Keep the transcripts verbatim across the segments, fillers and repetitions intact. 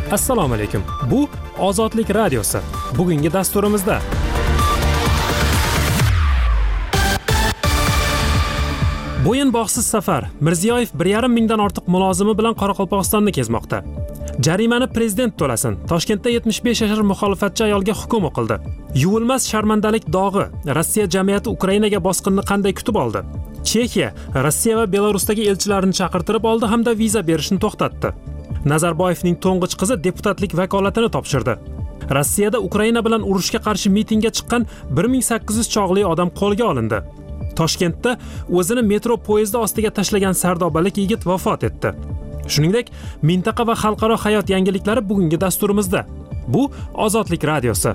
Assalomu alaykum. Bu Ozodlik radiosi. Bugungi dasturimizda bo'yin bog'siz safar. Mirziyoyev bir yarim mingdan ortiq mulozimi bilan Qoraqalpog'istonni kezmoqda. Jarimani prezident to'lasin. Toshkentda yetmish besh yashar muxolifatchi ayolga hukm o'qildi. Yuvilmas sharmandalik dog'i. Rossiya jamiyati Ukrainaga bosqinni qanday kutib oldi? Chexiya Rossiya va Belarusdagi elchilarini chaqirtirib oldi hamda viza berishni to'xtatdi. Nazarboyevning to'ng'ich qizi deputatlik vakolatini topshirdi. Rossiyada Ukraina bilan urushga qarshi mitingga chiqqan bir ming sakkiz yuz chog'li odam qo'lga olindi. Toshkentda o'zini metro poyezdi ostiga tashlagan sardobalik yigit vafot etdi. Shuningdek, mintaqa va xalqaro hayot yangiliklari bugungi dasturimizda. Bu Ozodlik radiosi.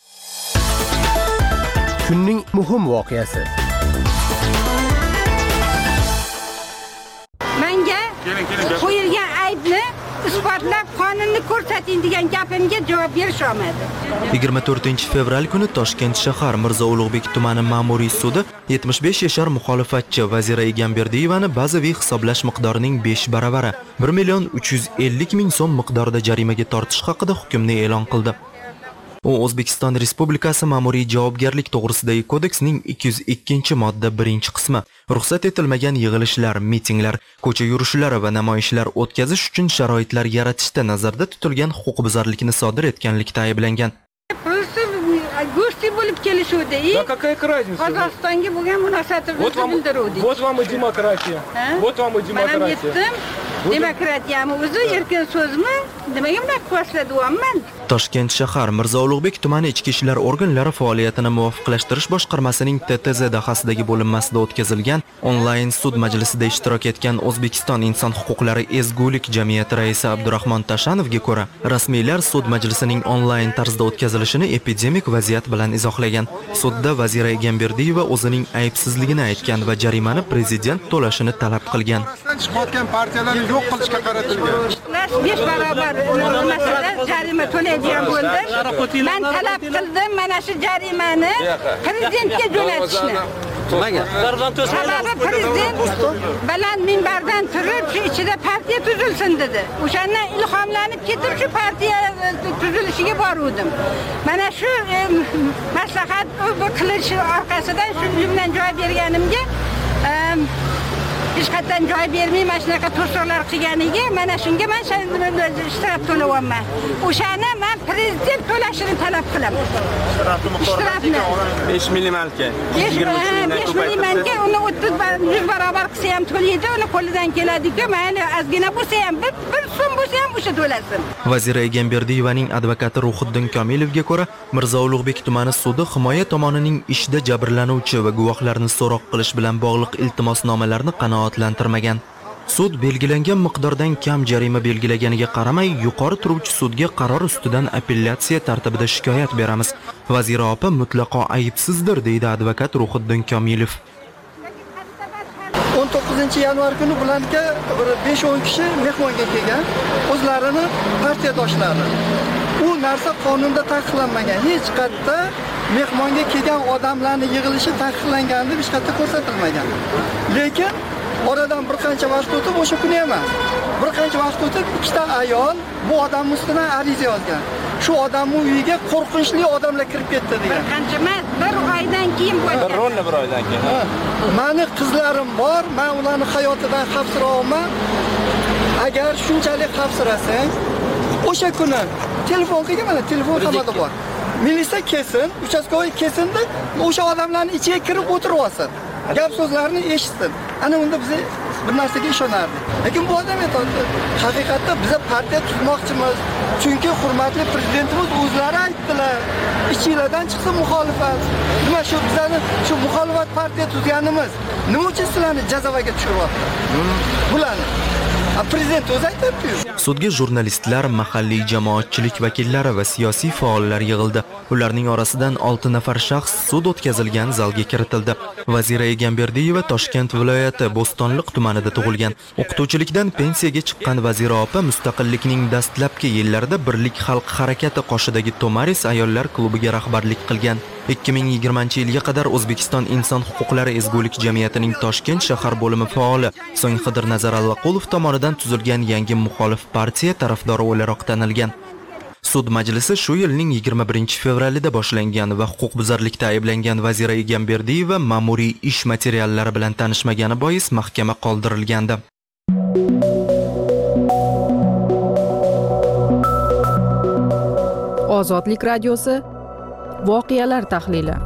Kunning muhim voqeasi. Menga qo'yilgan aybni isbotlab qonunni ko'rsating degan gapimga javob berish olmadi. yigirma to'rtinchi fevral kuni Toshkent shahar Mirzo Ulug'bek tumani ma'muriy sudi yetmish besh yashar muxolifatchi Vazira Egamberdiyevani bazaviy hisoblash miqdorining besh baravari bir million uch yuz ellik ming so'm miqdorida jarimaga tortish haqida hukmni e'lon qildi. U O'zbekiston Respublikasi ma'muriy javobgarlik to'g'risidagi kodeksning ikki yuz ikkinchi modda birinchi qismi ruxsat etilmagan yig'ilishlar, mitinglar, ko'cha yurishlari va namoyishlar o'tkazish uchun sharoitlar yaratishda nazarda tutilgan huquqbuzarlikni sodir etganlikda ayblangan. Go'shti bo'lib kelishuvdi. Да какая разница? Qozog'istonga bo'lgan munosabatimizni bildiruvdik. Вот вам и демократия. Вот вам и демократия. Demokratiyami o'zi erkin so'zmi? Nimaga bunday quvvatlayapman? Toshkent shahar Mirzo Ulug'bek tumani ichki ishlar organlari faoliyatini muvofiqlashtirish boshqarmasining T T Z dahasida bo'linmasida o'tkazilgan onlayn sud majlisida ishtirok etgan O'zbekiston inson huquqlari ezgulik jamiyati raisi Abdurahmon Tashanovga ko'ra, rasmiylar sud majlisining onlayn tarzda o'tkazilishini epidemik vaziyat bilan izohlagan. Sudda Vazira Egamberdiyeva o'zining aybsizligini aytgan va jarimani prezident to'lashini talab qilgan. Chiqayotgan partiyalarni yo'q qilishga qaratilgan. besh barobar masalada jarima to'laydigan bo'ldi. Men talab qildim mana shu jarimani prezidentga jo'natishni. Sababi prezident baland minbardan turib shu ichida partiya tuzilsin dedi. O'shandan ilhomlanib ketib shu partiya tuzilishiga boruvdim. Mana shu maslahat qilishi orqasidan shu bilan joy berganimga hech qatdan joy bermay mana shunaqa to'siqlar qilganiga mana shunga men ishtirok to'layapman. O'shani men prezident to'lashini talab qilaman. Ishtirokni besh millimanka. besh millimanka uni o'ttiz yuz barobar qilsa ham to'laydi, uni qo'lidan keladi-ku, mayli ozgina bo'lsa ham bir bir so'm bo'lsa ham o'sha to'lasin. Vazira Egamberdiyevaning advokati Ruhiddin Komilovga ko'ra, Mirzo Ulug'bek tumani sudi himoya tomonining ishda jabrlanuvchi va guvohlarni so'roq qilish bilan bog'liq iltimosnomalarni qanoatlantirmagan. Sud belgilangan miqdordan kam jarima belgilaganiga qaramay, yuqori turuvchi sudga qaror ustidan apellyatsiya tartibida shikoyat beramiz. Vazira opa mutlaqo aybsizdir, deydi advokat Ruhiddin Komilov. o'n to'qqizinchi yanvar kuni bularga besh o'n kishi mehmonga kelgan, o'zlarini partiyadoshlari. U narsa qonunda taqiqlanmagan. Hech qayerda mehmonga kelgan odamlarning yig'ilishi taqiqlanganini hech qayerda ko'rsatilmagan. Lekin oradan bir qancha vaqt o'tib, o'sha kuni emas, bir qancha vaqt o'tib ikkita ayol bu odam ustidan ariza yozgan. Shu odamning uyiga qo'rqinchli odamlar kirib ketdi degan. Bir qancha emas, bir oydan keyin bo'lgan. Bir rolni bir oydan keyin. Meni qizlarim bor, men ularni hayotidan xavfsiraman. Agar shunchalik xavfsirasang, o'sha kuni telefon qilgan, mana telefon hamada bor. Militsiya kelsin, uchastkovoy kelsin-da, o'sha odamlarning ichiga kirib o'tirib olsin. Gap so'zlarini eshitsin. Ana unda biz bir narsaga ishonardik. Lekin bu odam aytdi, haqiqatda biz partiya tuzmoqchimiz. Chunki hurmatli prezidentimiz o'zlari aytdilar, ichinglardan chiqsa muxolifat. Nima shu bizani shu muxolifat partiya tuzganimiz, nima uchun sizlarni jazovaga tushiryapti? Bularni prezident o'zi aytibdi. Sudga jurnalistlar, mahalliy jamoatchilik vakillari va siyosiy faollar yig'ildi. Ularning orasidan olti nafar shaxs sud o'tkazilgan zalga kiritildi. Vazira Egamberdiyeva Toshkent viloyati Bo'stonliq tumanida tug'ilgan. O'qituvchilikdan pensiyaga chiqqan Vazira opa mustaqillikning dastlabki yillarida Birlik xalq harakati qoshidagi Tomaris ayollar klubiga rahbarlik qilgan. ikki ming yigirmanchi yilga qadar O'zbekiston Inson huquqlari ezgulik jamiyatining Toshkent shahar bo'limi faoli, so'ng Xidir Nazar Allaqulov tomonidan tuzilgan yangi muxolif partiya tarafdori o'laroq tanilgan. Sud majlisi shu yilning yigirma birinchi fevralida boshlangan va huquqbuzarlikda ayblangan Vazira Egamberdiyeva ma'muriy ish materiallari bilan tanishmagani bois mahkama qoldirilgandi. Ozodlik radiosi voqealar tahlili.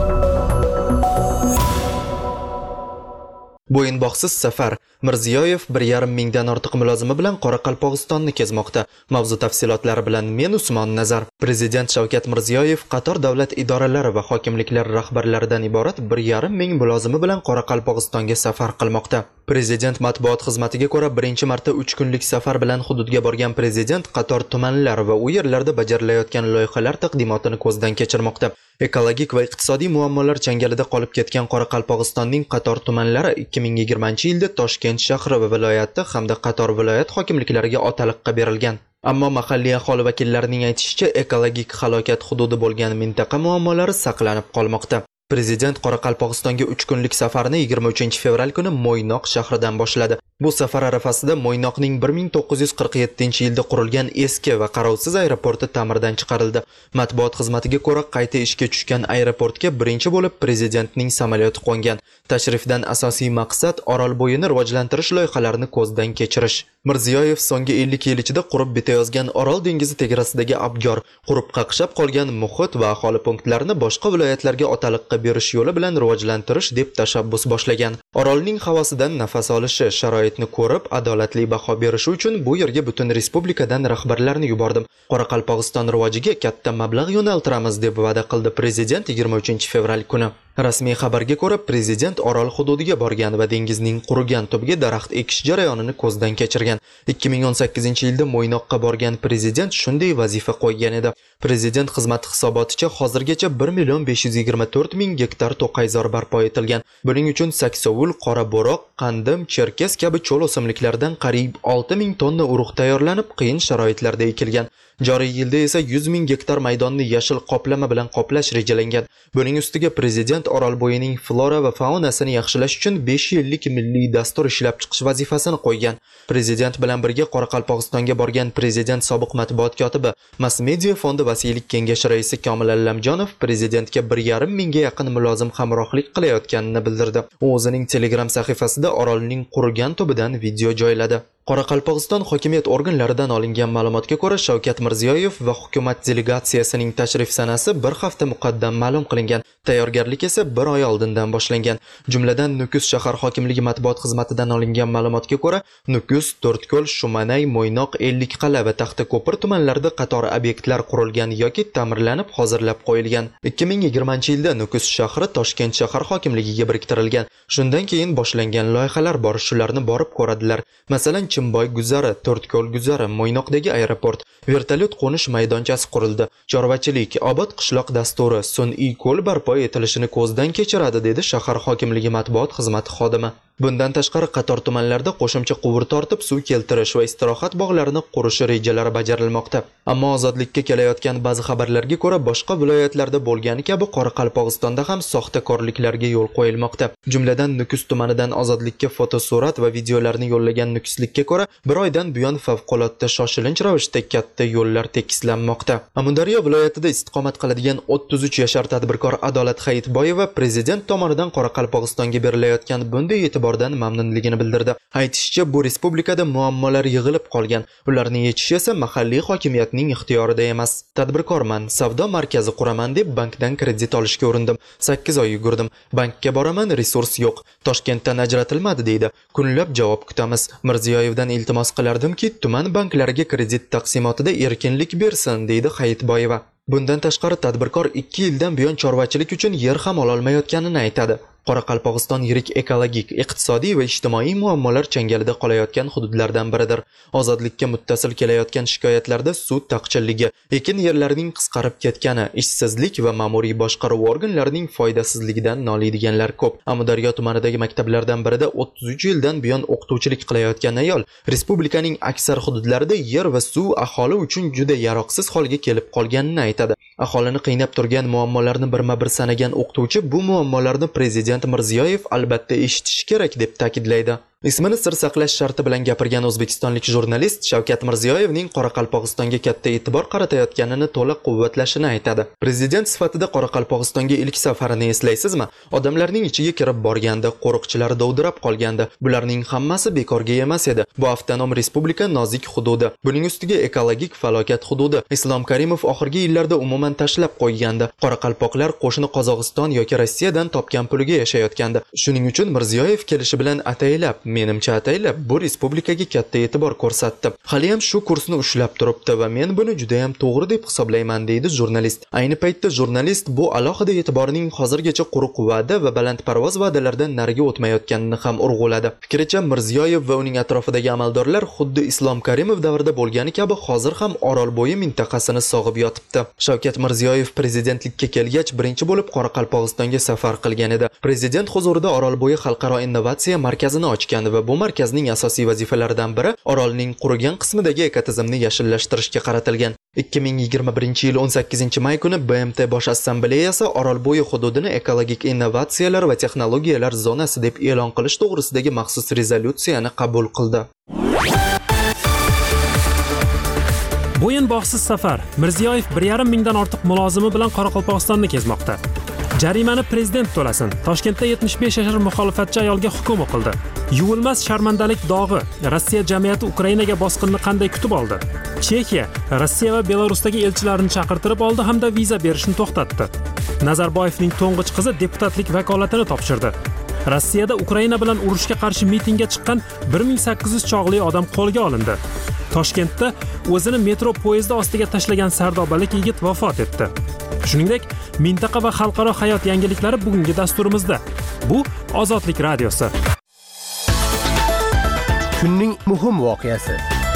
Bo'yinbog'siz safar. Mirziyoyev bir yarim mingdan ortiq mulozimi bilan Qoraqalpog'istonni kezmoqda. Mavzu tafsilotlari bilan men Usmon Nazar. Prezident Shavkat Mirziyoyev qator davlat idoralari va hokimliklar rahbarlaridan iborat bir yarim ming mulozimi bilan Qoraqalpog'istonga safar qilmoqda. Prezident matbuot xizmatiga ko'ra, birinchi marta uch kunlik safar bilan hududga borgan prezident qator tumanlar va u yerlarda bajarilayotgan loyihalar taqdimotini ko'zdan kechirmoqda. Ekologik va iqtisodiy muammolar changalida qolib ketgan Qoraqalpog'istonning qator tumanlari ikki ming yigirmanchi yilda Toshkent shahri va viloyati hamda qator viloyat hokimliklariga otaliqqa berilgan. Ammo mahalliy aholi vakillarining aytishicha, ekologik halokat hududi bo'lgan mintaqa muammolari saqlanib qolmoqda. Prezident Qoraqalpog'istonga uch kunlik safarni yigirma uchinchi fevral kuni Mo'ynoq shahridan boshladi. Bu safar arafasida Mo'ynoqning bir ming to'qqiz yuz qirq yettinchi yilda qurilgan eski va qarovsiz aeroporti ta'mirdan chiqarildi. Matbuot xizmatiga ko'ra, qayta ishga tushgan aeroportga birinchi bo'lib prezidentning samolyoti qo'ngan. Tashrifdan asosiy maqsad Orolbo'yini rivojlantirish loyihalarini ko'zdan kechirish. Mirziyoyev so'nggi ellik yil ichida qurib bitayozgan Orol dengizi tegarasidagi abgor, qurib qaqshab qolgan muhit va aholi punktlarini boshqa viloyatlarga otaliqqa berish yo'li bilan rivojlantirish deb tashabbus boshlagan. Orolning havosidan nafas olishi, sharoitni ko'rib, adolatli baho berishi uchun bu yerga butun respublikadan rahbarlarni yubordim. Qoraqalpog'iston rivojiga katta mablag' yo'naltiramiz deb va'da qildi prezident yigirma uchinchi fevral kuni. Rasmiy xabarga ko'ra, prezident Orol hududiga borgan va dengizning qurigan tubiga daraxt ekish jarayonini ko'zdan kechirgan. ikki ming o'n sakkizinchi yilda Mo'ynoqqa borgan prezident shunday vazifa qo'ygan edi. Prezident xizmati hisoboticha hozirgacha bir million besh yuz yigirma to'rt ming gektar to'qayzor barpo etilgan. Buning uchun saksovul, qora bo'roq, qandim, cherkes kabi cho'l o'simliklardan qariyb olti ming tonna urug' tayyorlanib, qiyin sharoitlarda ekilgan. Joriy yilda esa yuz ming gektar maydonni yashil qoplama bilan qoplash rejalangan. Buning ustiga prezident Orolbo'yining flora va faunasini yaxshilash uchun besh yillik milliy dastur ishlab chiqish vazifasini qo'ygan. Prezident bilan birga Qoraqalpog'istonga borgan prezident sobiq matbuot kotibi, Mass Media fondi vasiylik kengashi raisi Komil Allamjonov prezidentga bir yarim mingga yaqin mulozim hamrohlik qilayotganini bildirdi. U o'zining Telegram sahifasida Orolning qurigan tubidan video joyladi. Qoraqalpog'iston hokimiyat organlaridan olingan ma'lumotga ko'ra, Shavkat Mirziyoyev va hukumat delegatsiyasining tashrif sanasi bir hafta muqaddam ma'lum qilingan. Tayyorgarlik esa bir oy oldindan boshlangan. Jumladan Nukus shahar hokimligi matbuot xizmatidan olingan ma'lumotga ko'ra, Nukus, To'rtko'l, Shumanay, Mo'ynoq, Ellikqal'a va Taxtako'pir tumanlarida qator obyektlar qurilgan yoki ta'mirlanib hozirlab qo'yilgan. ikki ming yigirmanchi yilda Nukus shahri Toshkent shahar hokimligiga biriktirilgan. Shundan keyin boshlangan loyihalar bor, shularni borib ko'radilar. Masalan, Chimboy guzari, To'rtko'l guzari, Mo'ynoqdagi aeroport, vertolyot qo'nish maydonchasi qurildi. Chorvachilik, obod qishloq dasturi, sun'iy ko'l barpo etilishini ko'zdan kechiradi, dedi shahar hokimligi matbuot xizmati xodimi. Bundan tashqari qator tumanlarda qo'shimcha quvur tortib suv keltirish va istirohat bog'larini qurish rejalari bajarilmoqda. Ammo ozodlikka kelayotgan ba'zi xabarlarga ko'ra, boshqa viloyatlarda bo'lgani kabi Qoraqalpog'istonda ham soxtakorliklarga yo'l qo'yilmoqda. Jumladan Nukus tumanidan ozodlikka fotosurat va videolarni yo'llagan nukuslikka ko'ra, bir oydan buyon favqulodda shoshilinch ravishda katta yo'llar tekislanmoqda. Amudaryo viloyatida istiqomat qiladigan o'ttiz uch yashar tadbirkor Adolat Hayitboyeva prezident tomonidan Qoraqalpog'istonga berilayotgan bunday e'tibor dan mamnunligini bildirdi. Aytishicha, bu respublikada muammolar yig'ilib qolgan. Ularni yechish esa mahalliy hokimiyatning ixtiyorida emas. Tadbirkorman, savdo markazi quraman deb bankdan kredit olishga urindim. sakkiz oy yugurdim. Bankka boraman, resurs yo'q. Toshkentdan ajratilmadi deydi. Kunlab javob kutamiz. Mirziyoyevdan iltimos qilardimki, tuman banklariga kredit taqsimotida erkinlik bersin, deydi Hayitboyeva. Bundan tashqari tadbirkor ikki yildan buyon chorvachilik uchun yer ham ololmayotganini aytadi. Qoraqalpog'iston yirik ekologik, iqtisodiy va ijtimoiy muammolar changalida qolayotgan hududlardan biridir. Ozodlikka muttasil kelayotgan shikoyatlarda suv taqchilligi, ekin yerlarining qisqarib ketgani, ishsizlik va ma'muriy boshqaruv organlarining foydasizligidan noliydiganlar ko'p. Amudaryo tumanidagi maktablardan birida o'ttiz uch yildan buyon o'qituvchilik qilayotgan ayol respublikaning aksar hududlarida yer va suv aholi uchun juda yaroqsiz holga kelib qolganini aytadi. Aholini qiynab turgan muammolarni birma-bir sanagan o'qituvchi bu muammolarni Prezident Mirziyoyev albatta eshitishi kerak deb ta'kidlaydi. Ismini sir saqlash sharti bilan gapirgan o'zbekistonlik jurnalist Shavkat Mirziyoyevning Qoraqalpog'istonga katta e'tibor qaratayotganini to'liq quvvatlashini aytadi. Prezident sifatida Qoraqalpog'istonga ilk safarini eslaysizmi? Odamlarning ichiga kirib borganda qo'riqchilar dovdirab qolgandi. Bularning hammasi bekorga emas edi. Bu avtonom respublika nozik hududi. Buning ustiga ekologik falokat hududi. Islom Karimov oxirgi yillarda umuman tashlab qo'ygandi. Qoraqalpoqlar qo'shni Qozog'iston yoki Rossiyadan topgan puliga yashayotgandi. Shuning uchun Mirziyoyev kelishi bilan ataylab menimcha ataylab bu respublikaga katta e'tibor ko'rsatdi. Hali ham shu kursni ushlab turibdi va men buni juda ham to'g'ri deb hisoblayman, deydi jurnalist. Ayni paytda jurnalist bu alohida e'tiborning hozirgacha quruq va'da va balandparvoz va'dalardan nariga o'tmayotganini ham urg'uladi. Fikricha, Mirziyoyev va uning atrofidagi amaldorlar xuddi Islom Karimov davrida bo'lgani kabi hozir ham Orolbo'yi mintaqasini sog'ib yotibdi. Shavkat Mirziyoyev prezidentlikka kelgach birinchi bo'lib Qoraqalpog'istonga safar qilgan edi. Prezident huzurida Orolbo'yi xalqaro innovatsiya markazini ochgan va bu markazning asosiy vazifalaridan biri Orolning qurigan qismidagi ekotizimni yashillashtirishga qaratilgan. ikki ming yigirma birinchi yil o'n sakkizinchi may kuni B M T Bosh assambleyasi Orolbo'yi hududini ekologik innovatsiyalar va texnologiyalar zonasi deb e'lon qilish to'g'risidagi maxsus rezolyutsiyani qabul qildi. Bo'yin bog'siz safar. Mirziyoyev bir yarim mingdan ortiq mulozimi bilan Qoraqalpog'istonni kezmoqda. Jarimani prezident to'lasin. Toshkentda yetmish besh yashar muxolifatchi ayolga hukm o'qildi. Yuvilmas sharmandalik dog'i. Rossiya jamiyati Ukrainaga bosqinni qanday kutib oldi? Chexiya Rossiya va Belarusdagi elchilarini chaqirtirib oldi hamda viza berishni to'xtatdi. Nazarboyevning to'ng'ich qizi deputatlik vakolatini topshirdi. Rossiyada Ukraina bilan urushga qarshi mitingga chiqqan bir ming sakkiz yuz chog'li odam qo'lga olindi. Toshkentda o'zini metro poyezdi ostiga tashlagan sardobalik yigit vafot etdi. Shuningdek, mintaqa va xalqaro hayot yangiliklari bugungi dasturimizda. Bu Ozodlik radiosi. Kunning muhim voqeasi.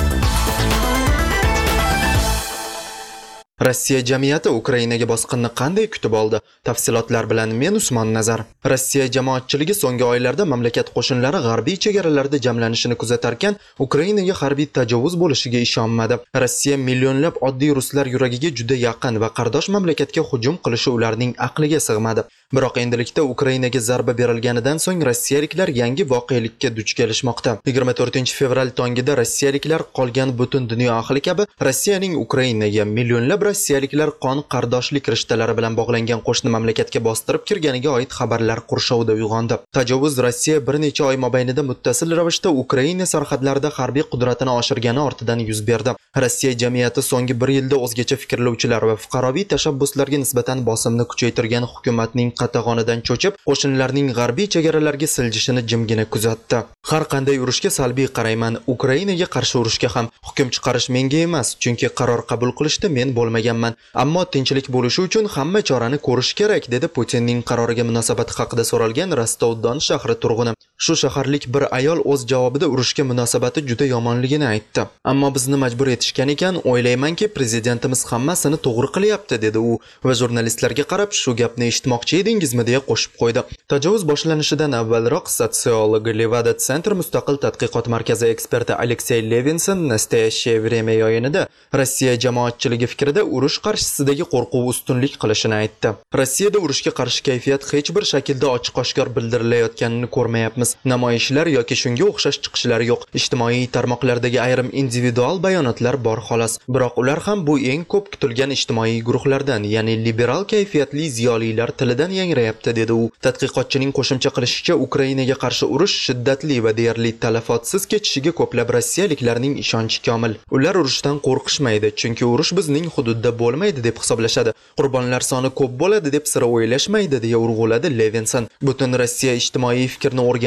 Rossiya jamiyati Ukrainaga bosqinni qanday kutib oldi? Tafsilotlar bilan men Usmon Nazar. Rossiya jamoatchiligi so'nggi oylarda mamlakat qo'shinlari g'arbiy chegaralarda jamlanishini kuzatarkan, Ukrainaga harbiy tajovuz bo'lishiga ishonmadi. Rossiya millionlab oddiy ruslar yuragiga juda yaqin va qardosh mamlakatga hujum qilishi ularning aqliga sig'madi. Biroq endilikda Ukrainaga zarba berilganidan so'ng rossiyaliklar yangi voqelikka duch kelishmoqda. yigirma to'rtinchi fevral tongida rossiyaliklar qolgan butun dunyo ahli kabi Rossiyaning Ukrainaga millionlab rossiyaliklar qon qardoshlik rishtalari bilan bog'langan qo'shni mamlakatga bostirib kirganiga oid xabarlar qurshovida uyg'ondi. Tajovuz Rossiya bir necha oy mobaynida muttasil ravishda Ukraina sarhadlarida harbiy qudratini oshirgani ortidan yuz berdi. Rossiya jamiyati so'nggi bir yilda o'zgacha fikrlovchilar va fuqaroviy tashabbuslarga nisbatan bosimni kuchaytirgan hukumatning qatag'onidan cho'chib, qo'shinlarning g'arbiy chegaralarga siljishini jimgina kuzatdi. Har qanday urushga salbiy qarayman. Ukrainaga qarshi urushga ham hukm chiqarish menga emas, chunki qaror qabul qilishda men bo'lmaganman. Ammo tinchlik bo'lishi uchun hamma chorani ko'rish kerak, dedi Putinning qaroriga munosabati haqida so'ralgan Rostov-Don shahri turg'uni. Shu shaharlik bir ayol o'z javobida urushga munosabati juda yomonligini aytdi. Ammo bizni majbur etishgan ekan, o'ylaymanki, prezidentimiz hammasini to'g'ri qilyapti, dedi u va jurnalistlarga qarab, shu gapni eshitmoqchi edingizmi deya qo'shib qo'ydi. Tajovuz boshlanishidan avvalroq sotsiolog Levada Center mustaqil tadqiqot markazi eksperti Aleksey Levinson Nastoящее время yo'yinida Rossiya jamoatchiligi fikrida urush qarshisidagi qo'rquv ustunlik qilishini aytdi. Rossiyada urushga qarshi kayfiyat hech bir shaklda ochiq-oshkor bildirilayotganini ko'rmayapmiz. Namoyishlar yoki shunga o'xshash chiqishlar yo'q. Ijtimoiy tarmoqlardagi ayrim individual bayonotlar bor xolos. Biroq ular ham bu eng ko'p kutilgan ijtimoiy guruhlardan, ya'ni liberal kayfiyatli ziyolilar tilidan yangrayapti, dedi u. Tadqiqotchining qo'shimcha qilishicha, Ukrainaga qarshi urush shiddatli va deyarli talafotsiz kechishiga ko'plab rossiyaliklarning ishonchi komil. Ular urushdan qo'rqishmaydi, chunki urush bizning hududda bo'lmaydi deb hisoblashadi. Qurbonlar soni ko'p bo'ladi deb sira o'ylashmaydi, deya urg'uladi Levinson. Butun Rossiya ijtimoiy fikrni o'rganib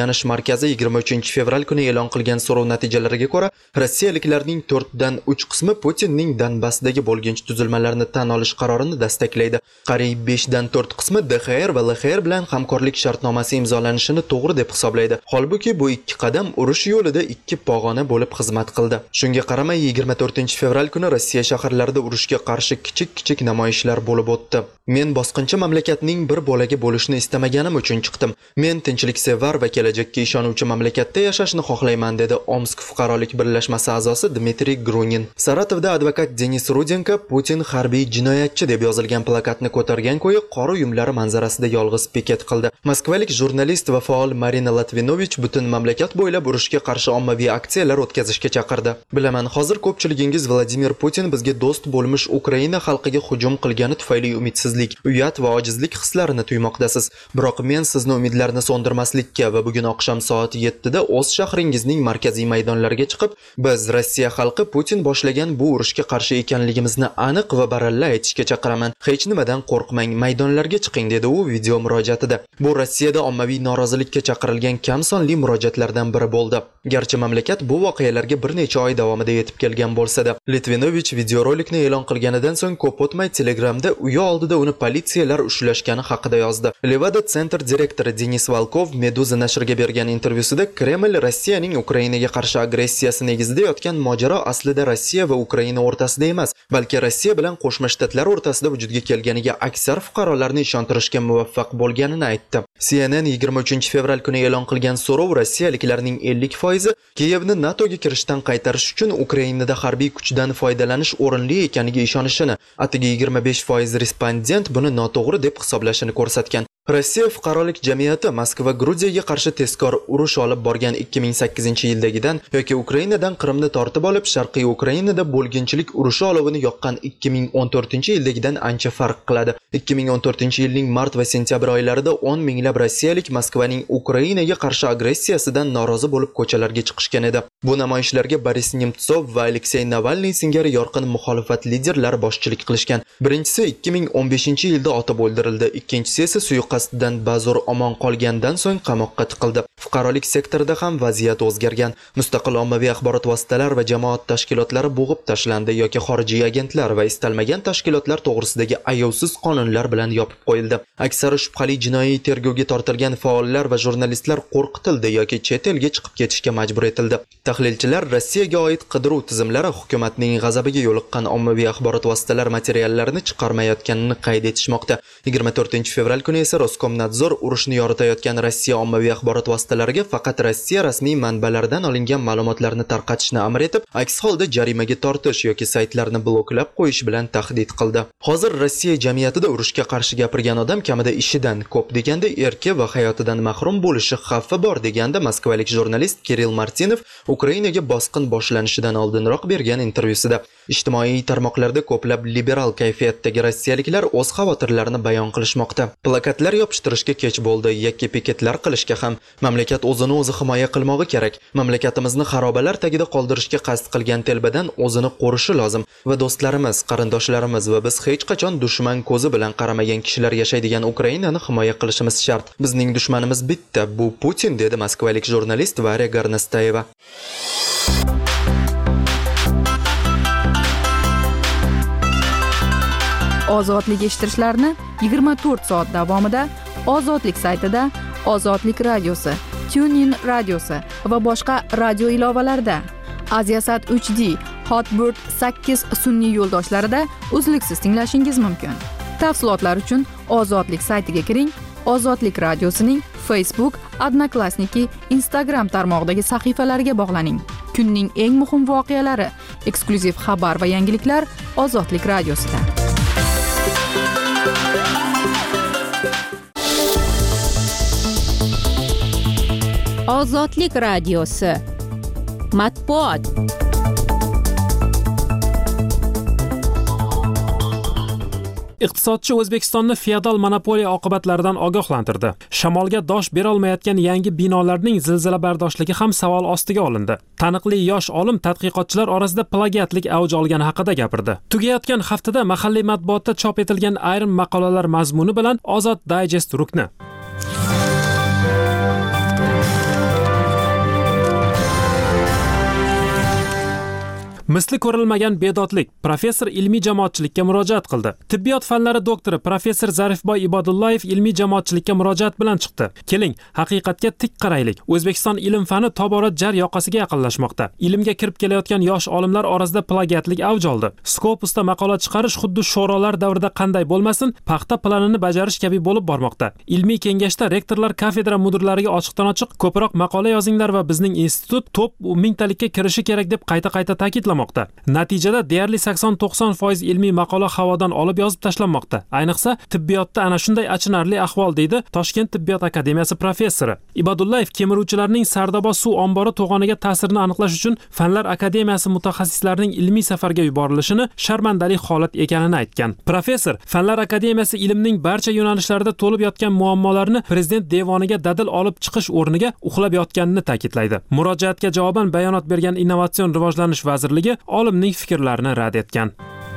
o'rganish markazi yigirma uchinchi fevral kuni e'lon qilgan so'rov natijalariga ko'ra, rossiyaliklarning to'rtdan uch qismi Putinning Donbassdagi bo'lginchi tuzilmalarni tan olish qarorini dastaklaydi. Qariyb beshdan to'rt qismi D X R va L X R bilan hamkorlik shartnomasi imzolanishini to'g'ri deb hisoblaydi. Holbuki bu ikki qadam urush yo'lida ikki pog'ona bo'lib xizmat qildi. Shunga qaramay yigirma to'rtinchi fevral kuni Rossiya shaharlarida urushga qarshi kichik-kichik namoyishlar bo'lib o'tdi. Men bosqinchi mamlakatning bir bo'lagi bo'lishni istamaganim uchun chiqdim. Men tinchliksevar va kelajakka ishonuvchi mamlakatda yashashni xohlayman, dedi Omsk fuqarolik birlashmasi a'zosi Dmitriy Grunin. Saratovda advokat Denis Rudenko Putin harbiy jinoyatchi deb yozilgan plakatni ko'targan ko'yi qor uyumlari manzarasida yolg'iz piket qildi. Moskvalik jurnalist va faol Marina Latvinovich butun mamlakat bo'ylab urushga qarshi ommaviy aksiyalar o'tkazishga chaqirdi. Bilaman, hozir ko'pchiligingiz Vladimir Putin bizga do'st bo'lmish Ukraina xalqiga hujum qilgani tufayli umidsizlik, uyat va ojizlik hislarini tuymoqdasiz. Biroq men sizni umidlarni so'ndirmaslikka va bugun oqshom soat yettida o'z shahringizning markaziy maydonlariga chiqib, biz Rossiya xalqi Putin boshlagan bu urushga qarshi ekanligimizni aniq va baralla aytishga chaqiraman. Hech nimadan qo'rqmang, maydonlarga chiqing, dedi u video murojaatida. Bu Rossiyada ommaviy norozilikka chaqirilgan kam sonli murojaatlardan biri bo'ldi. Garchi mamlakat bu voqealarga bir necha oy davomida yetib kelgan bo'lsa-da, Litvinovich videorolikni e'lon qilganidan so'ng ko'p o'tmay Telegramda uyi oldida uni politsiyalar ushlashgani haqida yozdi. Levada Center direktori Denis Volkov Meduza nashriga bergan intervyusida Kreml Rossiyaning Ukrainaga qarshi agressiyasi negizida yotgan mojaro aslida Rossiya va Ukraina o'rtasida emas, balki Rossiya bilan Qo'shma Shtatlar o'rtasida vujudga kelganiga aksar fuqarolarni ishontirishga muvaffaq bo'lganini aytdi. C N N yigirma uchinchi fevral kuni e'lon qilgan so'rov rossiyaliklarning ellik foizi Kiyevni NATOga kirishdan qaytarish uchun Ukrainada harbiy kuchdan foydalanish o'rinli ekaniga ishonishini, atigi yigirma besh foiz respondent buni noto'g'ri deb hisoblashini ko'rsatgan. Rossiya fuqarolik jamiyati Moskva Gruziyaga qarshi tezkor urush olib borgan ikki ming sakkizinchi yildagidan yoki Ukrainadan Qrimni tortib olib Sharqiy Ukrainada bo'lginchilik urushi olovini yoqqan ikki ming o'n to'rtinchi yildagidan ancha farq qiladi. ikki ming o'n to'rtinchi yilning mart va sentyabr oylarida o'n minglab rossiyalik Moskvaning Ukrainaga qarshi agressiyasidan norozi bo'lib ko'chalarga chiqishgan edi. Bu namoyishlarga Boris Nemtsov va Aleksey Navalniy singari yorqin muxolifat liderlari boshchilik qilishgan. Birinchisi ikki ming o'n beshinchi yilda otib o'ldirildi, ikkinchisi esa suiqasddan ba'zur omon qolgandan so'ng qamoqqa tiqildi. Fuqarolik sektorida ham vaziyat o'zgargan. Mustaqil ommaviy axborot vositalari va jamoat tashkilotlari bo'g'ib tashlandi yoki xorijiy agentlar va istalmagan tashkilotlar to'g'risidagi ayovsiz qonunlar bilan yopib qo'yildi. Aksari shubhali jinoiy tergovga tortilgan faollar va jurnalistlar qo'rqitildi yoki chet elga chiqib ketishga majbur etildi. Tahlilchilar Rossiyaga oid qidiruv tizimlari hukumatning g'azabiga yo'liqqan ommaviy axborot vositalari materiallarini chiqarmayotganini qayd etishmoqda. yigirma to'rtinchi fevral kuni esa Roskomnadzor urushni yoritayotgan Rossiya ommaviy axborot vositalariga faqat Rossiya rasmiy manbalaridan olingan ma'lumotlarni tarqatishni amr etib, aks holda jarimaga tortish yoki saytlarni bloklab qo'yish bilan tahdid qildi. Hozir Rossiya jamiyatida urushga qarshi gapirgan odam kamida ishidan, ko'p deganda erki va hayotidan mahrum bo'lishi xavfi bor, deganda moskvalik jurnalist Kirill Martinov Ukrainaga bosqin boshlanishidan oldinroq bergan intervyusida. Ijtimoiy tarmoqlarda ko'plab liberal kayfiyatdagi rossiyaliklar o'z xavotirlarini bayon qilishmoqda. Plakatlar yopishtirishga kech bo'ldi, yakka piketlar qilishga ham. Mamlakat o'zini o'zi himoya qilmog'i kerak. Mamlakatimizni xarobalar tagida qoldirishga qasd qilgan telbadan o'zini qo'rishi lozim va do'stlarimiz, qarindoshlarimiz va biz hech qachon dushman ko'zi bilan qaramagan kishilar yashaydigan Ukrainani himoya qilishimiz shart. Bizning dushmanimiz bitta, bu Putin, dedi moskvalik jurnalist Varya Garnastayeva. Ozodlik eshittirishlarni yigirma to'rt soat davomida Ozodlik saytida, Ozodlik radiosi, TuneIn radiosi va boshqa radio ilovalarida, Aziasat uch D, Hotbird sakkiz sun'iy yo'ldoshlarida uzluksiz tinglashingiz mumkin. Tafsilotlar uchun Ozodlik saytiga kiring. Ozodlik radiosining Facebook, Odnoklassniki, Instagram tarmog'idagi sahifalariga bog'laning. Kunning eng muhim voqealari, eksklyuziv xabar va yangiliklar Ozodlik radiosida. Ozodlik radiosi. Matbuot. Iqtisodchi O'zbekistonni feodal monopoliya oqibatlaridan ogohlantirdi. Shamolga dosh bera olmayotgan yangi binolarning zilzila bardoshligi ham savol ostiga olindi. Taniqli yosh olim tadqiqotchilar orasida plagiatlik avj olgani haqida gapirdi. Tugayotgan haftada mahalliy matbuotda chop etilgan ayrim maqolalar mazmuni bilan Ozod Digest rukni. Misli ko'rilmagan bedodlik. Professor ilmiy jamoatchilikka murojaat qildi. Tibbiyot fanlari doktori professor Zarifboy Ibodullayev ilmiy jamoatchilikka murojaat bilan chiqdi. Keling, haqiqatga tik qaraylik. O'zbekiston ilm fani tobora jar yoqasiga yaqinlashmoqda. Ilmga kirib kelayotgan yosh olimlar orasida plagiatlik avj oldi. Scopusda maqola chiqarish xuddi sho'rolar davrida qanday bo'lmasin, paxta planini bajarish kabi bo'lib bormoqda. Ilmiy kengashda rektorlar kafedra mudirlariga ochiqdan-ochiq ko'proq maqola yozinglar va bizning institut top mingtalikka kirishi kerak deb qayta-qayta ta'kidlamoqda. Natijada deyarli sakson to'qson foiz ilmiy maqola havodan olib yozib tashlanmoqda. Ayniqsa tibbiyotda ana shunday achinarli ahvol, deydi Toshkent tibbiyot akademiyasi professori. Ibodullayev kemiruvchilarning Sardoba suv ombori to'g'oniga ta'sirini aniqlash uchun Fanlar akademiyasi mutaxassislarining ilmiy safarga yuborilishini sharmandali holat ekanini aytgan. Professor Fanlar akademiyasi ilmning barcha yo'nalishlarida to'lib yotgan muammolarni prezident devoniga dadil olib chiqish o'rniga uxlab yotganini ta'kidlaydi. Murojaatga javoban bayonot bergan Innovatsion rivojlanish vazirligi olimning fikrlarini rad etgan.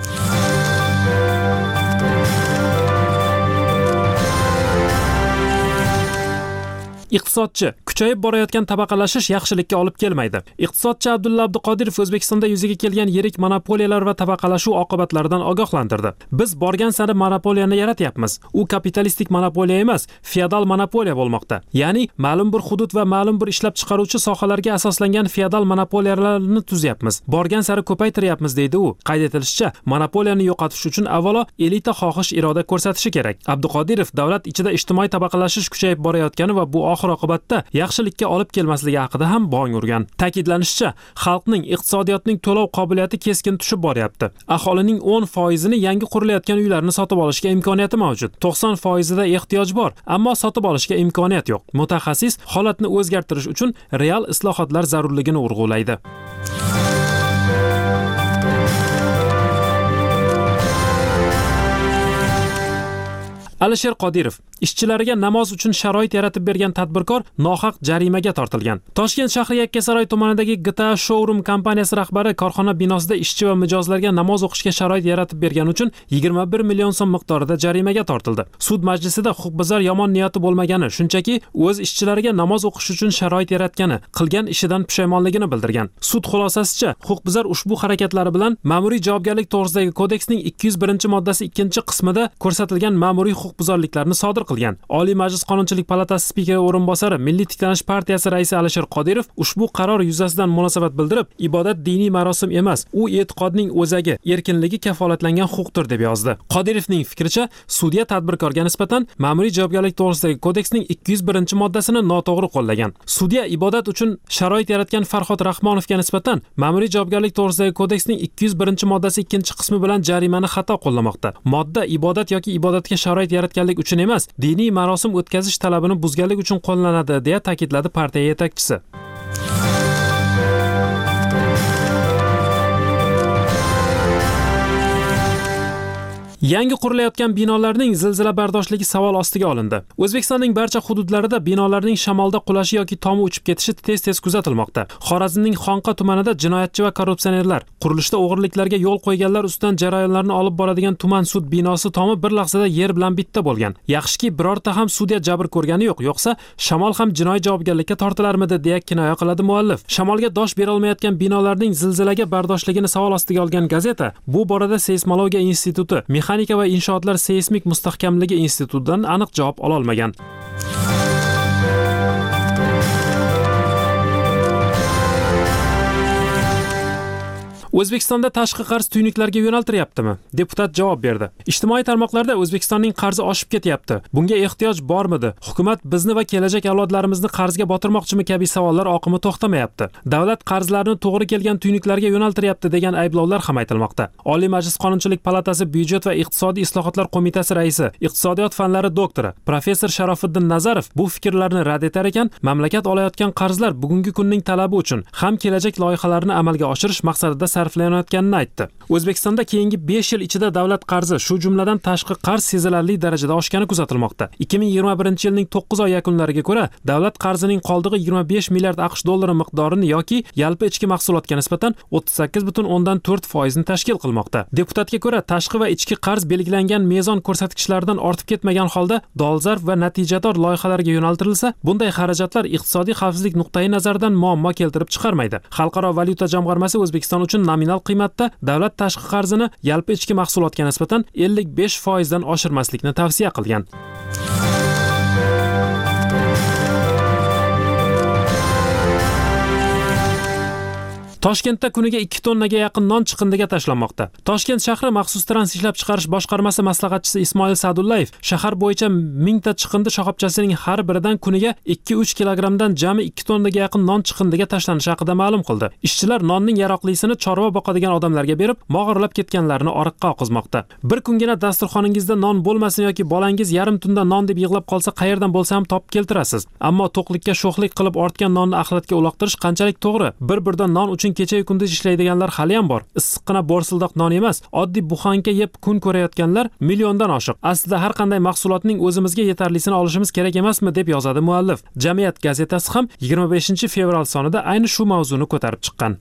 Iqtisodchi: kuchayib borayotgan tabaqalashish yaxshilikka olib kelmaydi. Iqtisodchi Abdulla Abduqodirov O'zbekistonda yuzaga kelgan yirik monopoliyalar va tabaqalashuv oqibatlaridan ogohlantirdi. Biz borgan sari monopoliyani yaratyapmiz. U kapitalistik monopoliya emas, feodal monopoliya bo'lmoqda. Ya'ni ma'lum bir hudud va ma'lum bir ishlab chiqaruvchi sohalarga asoslangan feodal monopoliyalarni tuzyapmiz. Borgan sari ko'paytiryapmiz, deydi u. Qayd etilishicha, monopoliyani yo'qotish uchun avvalo elita xohish iroda ko'rsatishi kerak. Abduqodirov davlat ichida ijtimoiy tabaqalashish kuchayib borayotgani va bu oxir oqibatda yaxshilikka olib kelmasligi haqida ham bong urgan. Ta'kidlanishicha, xalqning iqtisodiyotning to'lov qobiliyati keskin tushib boryapti. Aholining o'n foizini yangi qurilayotgan uylarni sotib olishga imkoniyati mavjud. to'qson foizida ehtiyoj bor, ammo sotib olishga imkoniyat yo'q. Mutaxassis holatni o'zgartirish uchun real islohotlar zarurligini urg'ulaydi. Alisher Qodirov: ishchilariga namoz uchun sharoit yaratib bergan tadbirkor nohaq jarimaga tortilgan. Toshkent shahri Yakkasaroy tumanidagi G T A Showroom kompaniyasi rahbari korxona binosida ishchi va mijozlarga namoz o'qishga sharoit yaratib bergani uchun yigirma bir million so'm miqdorida jarimaga tortildi. Sud majlisida huquqbuzar yomon niyati bo'lmagani, shunchaki o'z ishchilariga namoz o'qish uchun sharoit yaratgani, qilgan ishidan pushaymonligini bildirgan. Sud xulosasicha, huquqbuzar ushbu harakatlari bilan Ma'muriy javobgarlik to'g'risidagi kodeksning ikki yuz birinchi moddasi ikkinchi qismida ko'rsatilgan ma'muriy huquqbuzarliklarni sodir qilgan. Oliy Majlis Qonunchilik palatasi spikeri o'rinbosari, Milliy tiklanish partiyasi raisi Alisher Qodirov ushbu qaror yuzasidan munosabat bildirib, ibodat diniy marosim emas, u e'tiqodning o'zagi, erkinligi kafolatlangan huquqdir deb yozdi. Qodirovning fikricha, sudya tadbirkorga nisbatan Ma'muriy javobgarlik to'g'risidagi kodeksning ikki yuz birinchi moddasini noto'g'ri qo'llagan. Sudya ibodat uchun sharoit yaratgan Farhod Rahmonovga nisbatan Ma'muriy javobgarlik to'g'risidagi kodeksning ikki yuz birinchi moddasi ikkinchi qismi bilan jarimani xato qo'llamoqda. Modda ibodat yoki ibodatga sharoit yaratganlik uchun emas, diniy marosim o'tkazish talabini buzganlik uchun qo'llanadi, deya ta'kidladi partiya yetakchisi. Yangi qurilayotgan binolarning zilzila bardoshligi savol ostiga olindi. O'zbekistonning barcha hududlarida binolarning shamolda qulashi yoki tomi uchib ketishi tez-tez kuzatilmoqda. Xorazmning Xonqa tumanida jinoyatchi va korrupsionerlar qurilishda o'g'irliklarga yo'l qo'yganlar ustidan jarayonlarni olib boradigan tuman sud binosi tomi bir lahzada yer bilan bitta bo'lgan. Yaxshiki birorta ham sudya jabr ko'rgani yo'q, yo'qsa shamol ham jinoiy javobgarlikka tortilarmidi, deya kinoya qiladi muallif. Shamolga dosh bera olmayotgan binolarning zilzilaga bardoshligini savol ostiga olgan gazeta bu borada Seysmologiya instituti, Mexanika va inshootlar seysmik mustahkamligi institutidan aniq javob ola olmagan. O'zbekistonda tashqi qarz tuynuklarga yo'naltiryaptimi? Deputat javob berdi. Ijtimoiy tarmoqlarda O'zbekistonning qarzi oshib ketyapti. Bunga ehtiyoj bormidi? Hukumat bizni va kelajak avlodlarimizni qarzga botirmoqchimi kabi savollar oqimi to'xtamayapti. Davlat qarzlarini to'g'ri kelgan tuynuklarga yo'naltiryapti degan ayblovlar ham aytilmoqda. Oliy Majlis Qonunchilik palatasi Byudjet va iqtisodiy islohotlar qo'mitasi raisi, iqtisodiyot fanlari doktori professor Sharofiddin Nazarov bu fikrlarni rad etar ekan, mamlakat olayotgan qarzlar bugungi kunning talabi uchun ham kelajak loyihalarini amalga oshirish maqsadida sarflanayotganini aytdi. O'zbekistonda keyingi besh yil ichida davlat qarzi, shu jumladan tashqi qarz sezilarli darajada oshgani kuzatilmoqda. ikki ming yigirma birinchi yilning to'qqiz oy yakunlariga ko'ra, davlat qarzining qoldig'i yigirma besh milliard AQSh dollari miqdorini yoki yalpi ichki mahsulotga nisbatan o'ttiz sakkiz butun o'ndan to'rt foizni tashkil qilmoqda. Deputatga ko'ra, tashqi va ichki qarz belgilangan mezon ko'rsatkichlaridan ortib ketmagan holda dolzarb va natijador loyihalarga yo'naltirilsa, bunday xarajatlar iqtisodiy xavfsizlik nuqtai nazaridan muammo keltirib chiqarmaydi. Xalqaro valyuta jamg'armasi O'zbekiston uchun nominal qiymatda davlat tashqi qarzini yalpi ichki mahsulotga nisbatan ellik besh foizdan oshirmaslikni tavsiya qilgan. Toshkentda kuniga ikki tonnaga yaqin non chiqindiga tashlanmoqda. Toshkent shahri maxsus trans ishlab chiqarish boshqarmasi maslahatchisi Ismoil Sadullayev shahar bo'yicha mingta chiqindi shoxobchasining har biridan kuniga ikki uch kilogramdan jami ikki tonnaga yaqin non chiqindiga tashlanishi haqida ma'lum qildi. Ishchilar nonning yaroqlisini chorva boqadigan odamlarga berib, mog'orlab ketganlarini oriqqa oqizmoqda. Bir kungina dasturxoningizda non bo'lmasin yoki bolangiz yarim tunda non deb yig'lab qolsa qayerdan bo'lsa ham topib keltirasiz. Ammo to'qlikka sho'xlik qilib ortgan nonni axlatga uloqtirish qanchalik to'g'ri? Bir-birdan non uchun kecha-yu kunduz ishlaydiganlar hali ham bor. Issiqqina borsildoq non emas, oddiy buxanka yeb kun ko'rayotganlar milliondan oshiq. Aslida har qanday mahsulotning o'zimizga yetarlisini olishimiz kerak emasmi deb yozadi muallif. Jamiyat gazetasi ham yigirma beshinchi fevral sonida ayni shu mavzuni ko'tarib chiqqan.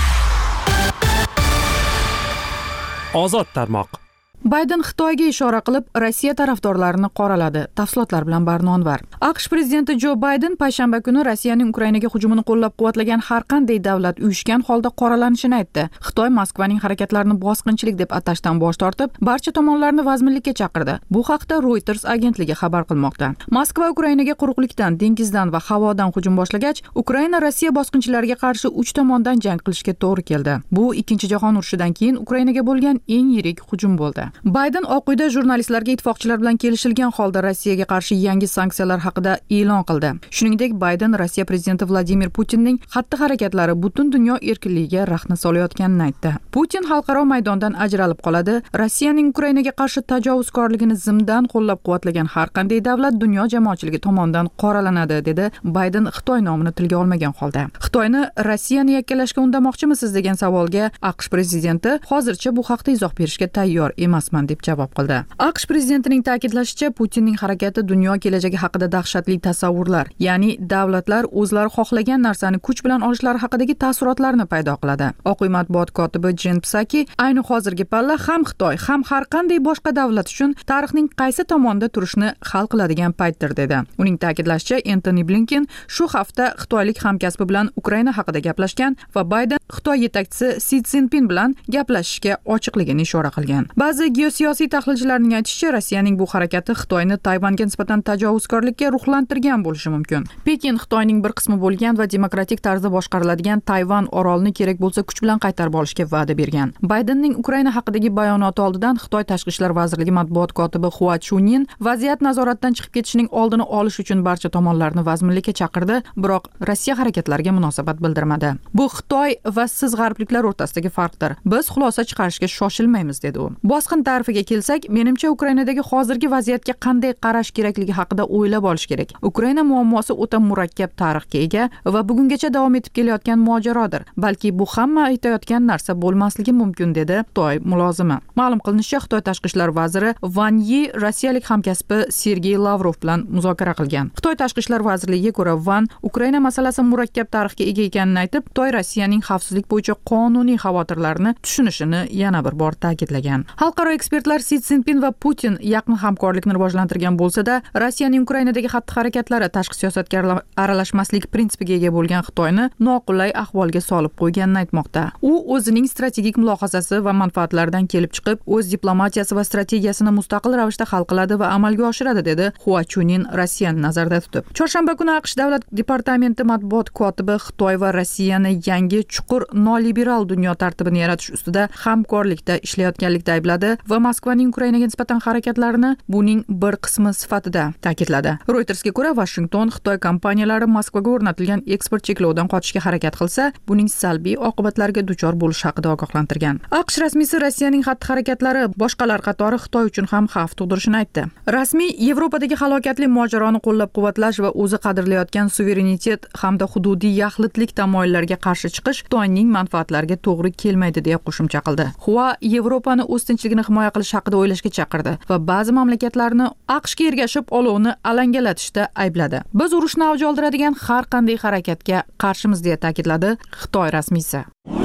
Ozod tarmoq. Bayden Xitoyga ishora qilib, Rossiya tarafdorlarini qoraladi. Tafsilotlar bilan Barnonvar. AQSh prezidenti Jo Bayden payshanba kuni Rossiyaning Ukrainaga hujumini qo'llab-quvvatlagan har qanday davlat uyushgan holda qoralanishini aytdi. Xitoy Moskvaning harakatlarini bosqinchilik deb atashdan bosh tortib, barcha tomonlarni vazminlikka chaqirdi. Bu haqda Reuters agentligi xabar qilmoqda. Moskva Ukrainaga quruqlikdan, dengizdan va havodan hujum boshlagach, Ukraina Rossiya bosqinchilariga qarshi uch tomondan jang qilishga to'g'ri keldi. Bu Ikkinchi jahon urushidan keyin Ukrainaga bo'lgan eng yirik hujum bo'ldi. Bayden Oq uyda jurnalistlarga ittifoqchilar bilan kelishilgan holda Rossiyaga qarshi yangi sanksiyalar haqida e'lon qildi. Shuningdek, Bayden Rossiya prezidenti Vladimir Putinning xatti-harakatlari butun dunyo erkinligiga rahna solayotganini aytdi. Putin xalqaro maydondan ajralib qoladi. Rossiyaning Ukrainaga qarshi tajovuzkorligini zimdan qo'llab-quvvatlagan har qanday davlat dunyo jamoatchiligi tomonidan qoralanadi, dedi Bayden Xitoy nomini tilga olmagan holda. Xitoyni Rossiyani yakkalashga undamoqchimisiz degan savolga AQSh prezidenti hozircha bu haqda izoh berishga tayyor emas deb javob qildi. AQSh prezidentining ta'kidlashicha, Putinning harakati dunyo kelajagi haqida dahshatli tasavvurlar, ya'ni davlatlar o'zlari xohlagan narsani kuch bilan olishlari haqidagi taassurotlarni paydo qiladi. Oq uy matbuot kotibi Jen Psaki ayni hozirgi palla ham Xitoy, ham har qanday boshqa davlat uchun tarixning qaysi tomonda turishni hal qiladigan paytdir, dedi. Uning ta'kidlashicha, Antony Blinken shu hafta xitoylik hamkasbi bilan Ukraina haqida gaplashgan va Bayden Xitoy yetakchisi Si Szinpin bilan gaplashishga ochiqligini ishora qilgan. Ba'zi geosiyosiy tahlilchilarning aytishicha, Rossiyaning bu harakati Xitoyni Tayvanga nisbatan tajovuzkorlikka ruhlantirgan bo'lishi mumkin. Pekin Xitoyning bir qismi bo'lgan va demokratik tarzda boshqariladigan Tayvan orolini kerak bo'lsa kuch bilan qaytarib olishga va'da bergan. Baydenning Ukraina haqidagi bayonoti oldidan Xitoy tashqi ishlar vazirligi matbuot kotibi Hua Chunin vaziyat nazoratdan chiqib ketishining oldini olish uchun barcha tomonlarni vazminlikka chaqirdi, biroq Rossiya harakatlariga munosabat bildirmadi. Bu Xitoy va siz g'arbliklar o'rtasidagi farqdir. Biz xulosa chiqarishga shoshilmaymiz, dedi u. Bosqin ta'rifiga kelsak, menimcha Ukrainadagi hozirgi vaziyatga qanday qarash kerakligi haqida o'ylab olish kerak. Ukraina muammosi o'ta murakkab tarixga ega va bugungacha davom etib kelayotgan mojarodir. Balki bu hamma aytayotgan narsa bo'lmasligi mumkin, dedi Xitoy mulozimi. Ma'lum qilinishicha, Xitoy tashqi ishlar vaziri Wang Yi rossiyalik hamkasbi Sergey Lavrov bilan muzokara qilgan. Xitoy tashqi ishlar vazirligiga ko'ra, Wang Ukraina masalasi murakkab tarixga ega ekanini aytib, Xitoy Rossiyaning xavfsizlik bo'yicha qonuniy xavotirlarini tushunishini yana bir bor ta'kidlagan. Xalqaro ekspertlar Si Szinpin va Putin yaqin hamkorlikni rivojlantirgan bo'lsa-da, Rossiyaning Ukrainadagi xatti-harakatlari tashqi siyosatga aralashmaslik prinsipiga ega bo'lgan Xitoyni noqulay ahvolga solib qo'yganini aytmoqda. U o'zining strategik mulohazasi va manfaatlaridan kelib chiqib, o'z diplomatiyasi va strategiyasini mustaqil ravishda hal qiladi va amalga oshiradi, dedi Hua Chunin Rossiyani nazarda tutib. Chorshanba kuni AQSh davlat departamenti matbuot kotibi Xitoy va Rossiyani yangi chuqur noliberal dunyo tartibini yaratish ustida hamkorlikda ishlayotganlikda aybladi va Moskvaning Ukrainaga nisbatan harakatlarini buning bir qismi sifatida ta'kidladi. Reutersga ko'ra, Washington Xitoy kompaniyalari Moskvaga o'rnatilgan eksport cheklovidan qochishga harakat qilsa, buning salbiy oqibatlariga duchor bo'lishi haqida ogohlantirgan. AQSh rasmiysi Rossiyaning xatti-harakatlari boshqalar qatori Xitoy uchun ham xavf tug'dirishini aytdi. Rasmiy Yevropadagi halokatli mojaroni qo'llab-quvvatlash va o'zi qadrlayotgan suverenitet hamda hududiy yaxlitlik tamoyillariga qarshi chiqish Xitoyning manfaatlariga to'g'ri kelmaydi, deya qo'shimcha qildi. Hua Yevropani o'z tinchligini himoya qilish haqida o'ylashga chaqirdi va ba'zi mamlakatlarni AQShga ergashib olovni alangalatishda aybladi. Biz urushni avj oldiradigan har qanday harakatga qarshimiz, deya ta'kidladi Xitoy rasmiysi.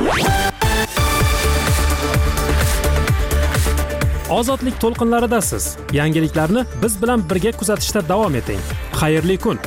Ozodlik to'lqinlaridasiz. Yangiliklarni biz bilan birga kuzatishda davom eting. Xayrli kun.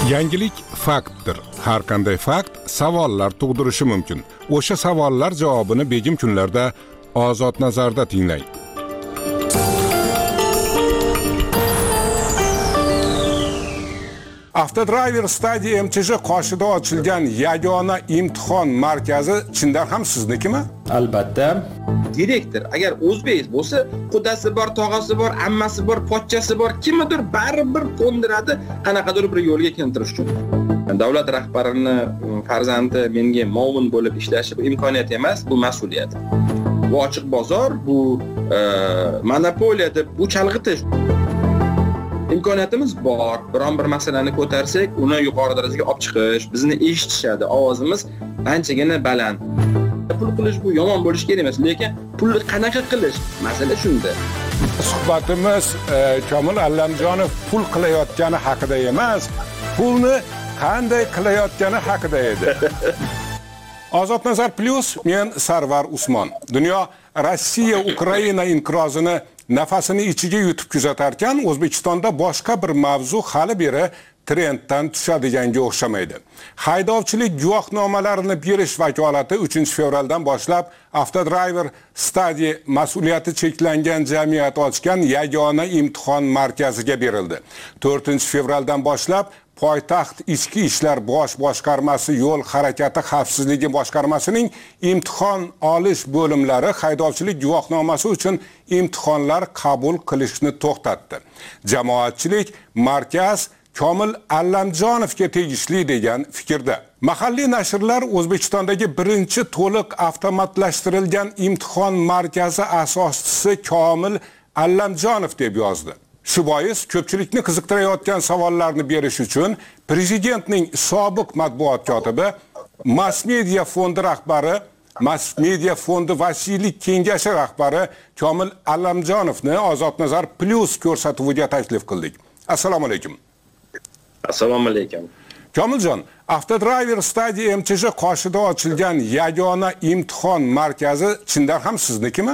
Yangilik faktdir. Har qanday fakt savollar tug'dirishi mumkin. O'sha savollar javobini begim kunlarda Ozod nazarda tinglang. Avtodriver Study M T J qoshida ochilgan yagona imtihon markazi chindan ham siznikimi? Albatta. Direktor agar o'zbek bo'lsa, qudasi bor, tog'asi bor, ammasi bor, pochchasi bor, kimdir baribir qo'ndiradi qanaqadir bir yo'lga keltirish uchun. Davlat rahbarini farzandi menga muavin bo'lib ishlashi bu imkoniyat emas, bu mas'uliyat. Bu ochiq bozor, bu e, monopoliya deb bu chalg'itish. Imkoniyatimiz bor. Biron bir masalani ko'tarsak, uni yuqori darajaga olib chiqish, bizni eshitishadi, ovozimiz anchagina baland. Pul qilish bu yomon bo'lish kerak emas, lekin pulni qanaqa qilish, masala shunda. Suhbatimiz e, Komil Allamjonov pul qilayotgani haqida emas, pulni qanday qilayotgani haqida edi. Ozod Nazar Plus, men Sarvar Usmon. Dunyo Rossiya Ukraina inqirozini nafasini ichiga yutib kuzatarkan, O'zbekistonda boshqa bir mavzu hali beri trenddan tushadiganga o'xshamaydi. Haydovchilik guvohnomalarini berish vakolati uchinchi fevraldan boshlab Avtodriver Study mas'uliyati cheklangan jamiyat ochgan yagona imtihon markaziga berildi. to'rtinchi fevraldan boshlab poytaxt ichki ishlar bosh boshqarmasi yo'l harakati xavfsizligi boshqarmasining imtihon olish bo'limlari haydovchilik guvohnomasi uchun imtihonlar qabul qilishni to'xtatdi. Jamoatchilik markaz Komil Allamjonovga tegishli degan fikrda. Mahalliy nashrlar O'zbekistondagi birinchi to'liq avtomatlashtirilgan imtihon markazi asoschisi Komil Allamjonov deb yozdi. Shu bois ko'pchilikni qiziqtirayotgan savollarni berish uchun prezidentning sobiq matbuot kotibi, Mass Media fondi rahbari, Mass Media fondi vasiylik kengashi rahbari Komil Allamjonovni Ozod Nazar Plus ko'rsatuviga taklif qildik. Assalomu alaykum. Assalomu alaykum. Komiljon, Avtodriver Study M T J qoshida ochilgan yagona imtihon markazi chindan ham siznikimi?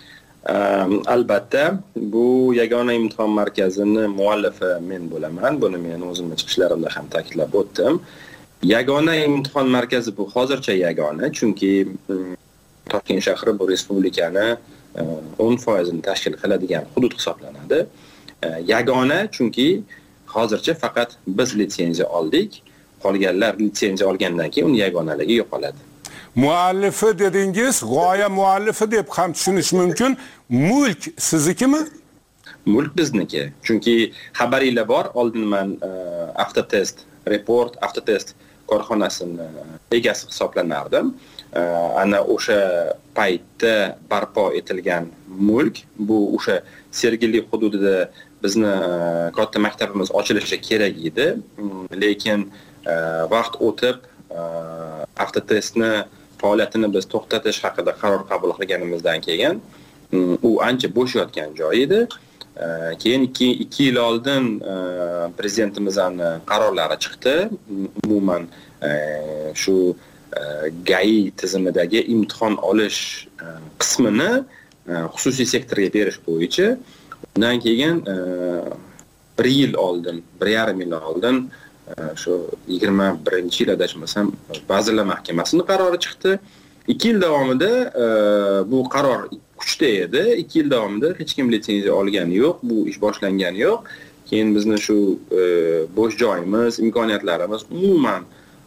Um, albatta, bu yagona imtihon markazini muallifi men bo'laman. Buni men o'zimning chiqishlarimda ham ta'kidlab o'tdim. Yagona imtihon markazi bu hozircha yagona, chunki Toshkent shahri bu respublikani o'n foiz ni tashkil qiladigan hudud hisoblanadi. Yagona chunki hozircha faqat biz litsenziya oldik. Qolganlar litsenziya olgandan keyin uning yagonaligi yo'qoladi. Muallifi dedingiz, g'oya muallifi deb ham tushunish mumkin. Mulk siznikimi? Mulk bizniki. Chunki xabaringlar bor, oldin men Avtotest Report, Avtotest korxonasini egasi hisoblanardim. Ana o'sha paytda barpo etilgan mulk, bu o'sha Sergeli hududida bizni katta maktabimiz ochilishi kerak edi, lekin vaqt o'tib Avtotestni faoliyatini biz to'xtatish haqida qaror qabul qilganimizdan keyin u ancha bo'sh yotgan joy edi. Keyin ikki yil oldin prezidentimizning qarorlari chiqdi. Umuman shu G A I tizimidagi imtihon olish qismini xususiy sektorga berish bo'yicha. Undan keyin bir yil oldin, bir yarim yil oldin shu yigirma birinchi yil adashmasam Vazirlar Mahkamasining qarori chiqdi. ikki yil davomida bu qaror kuchda edi. ikki yil davomida hech kim litsenziya olgani yo'q, bu ish boshlangani yo'q. Keyin bizni shu bo'sh joyimiz, imkoniyatlarimiz, umuman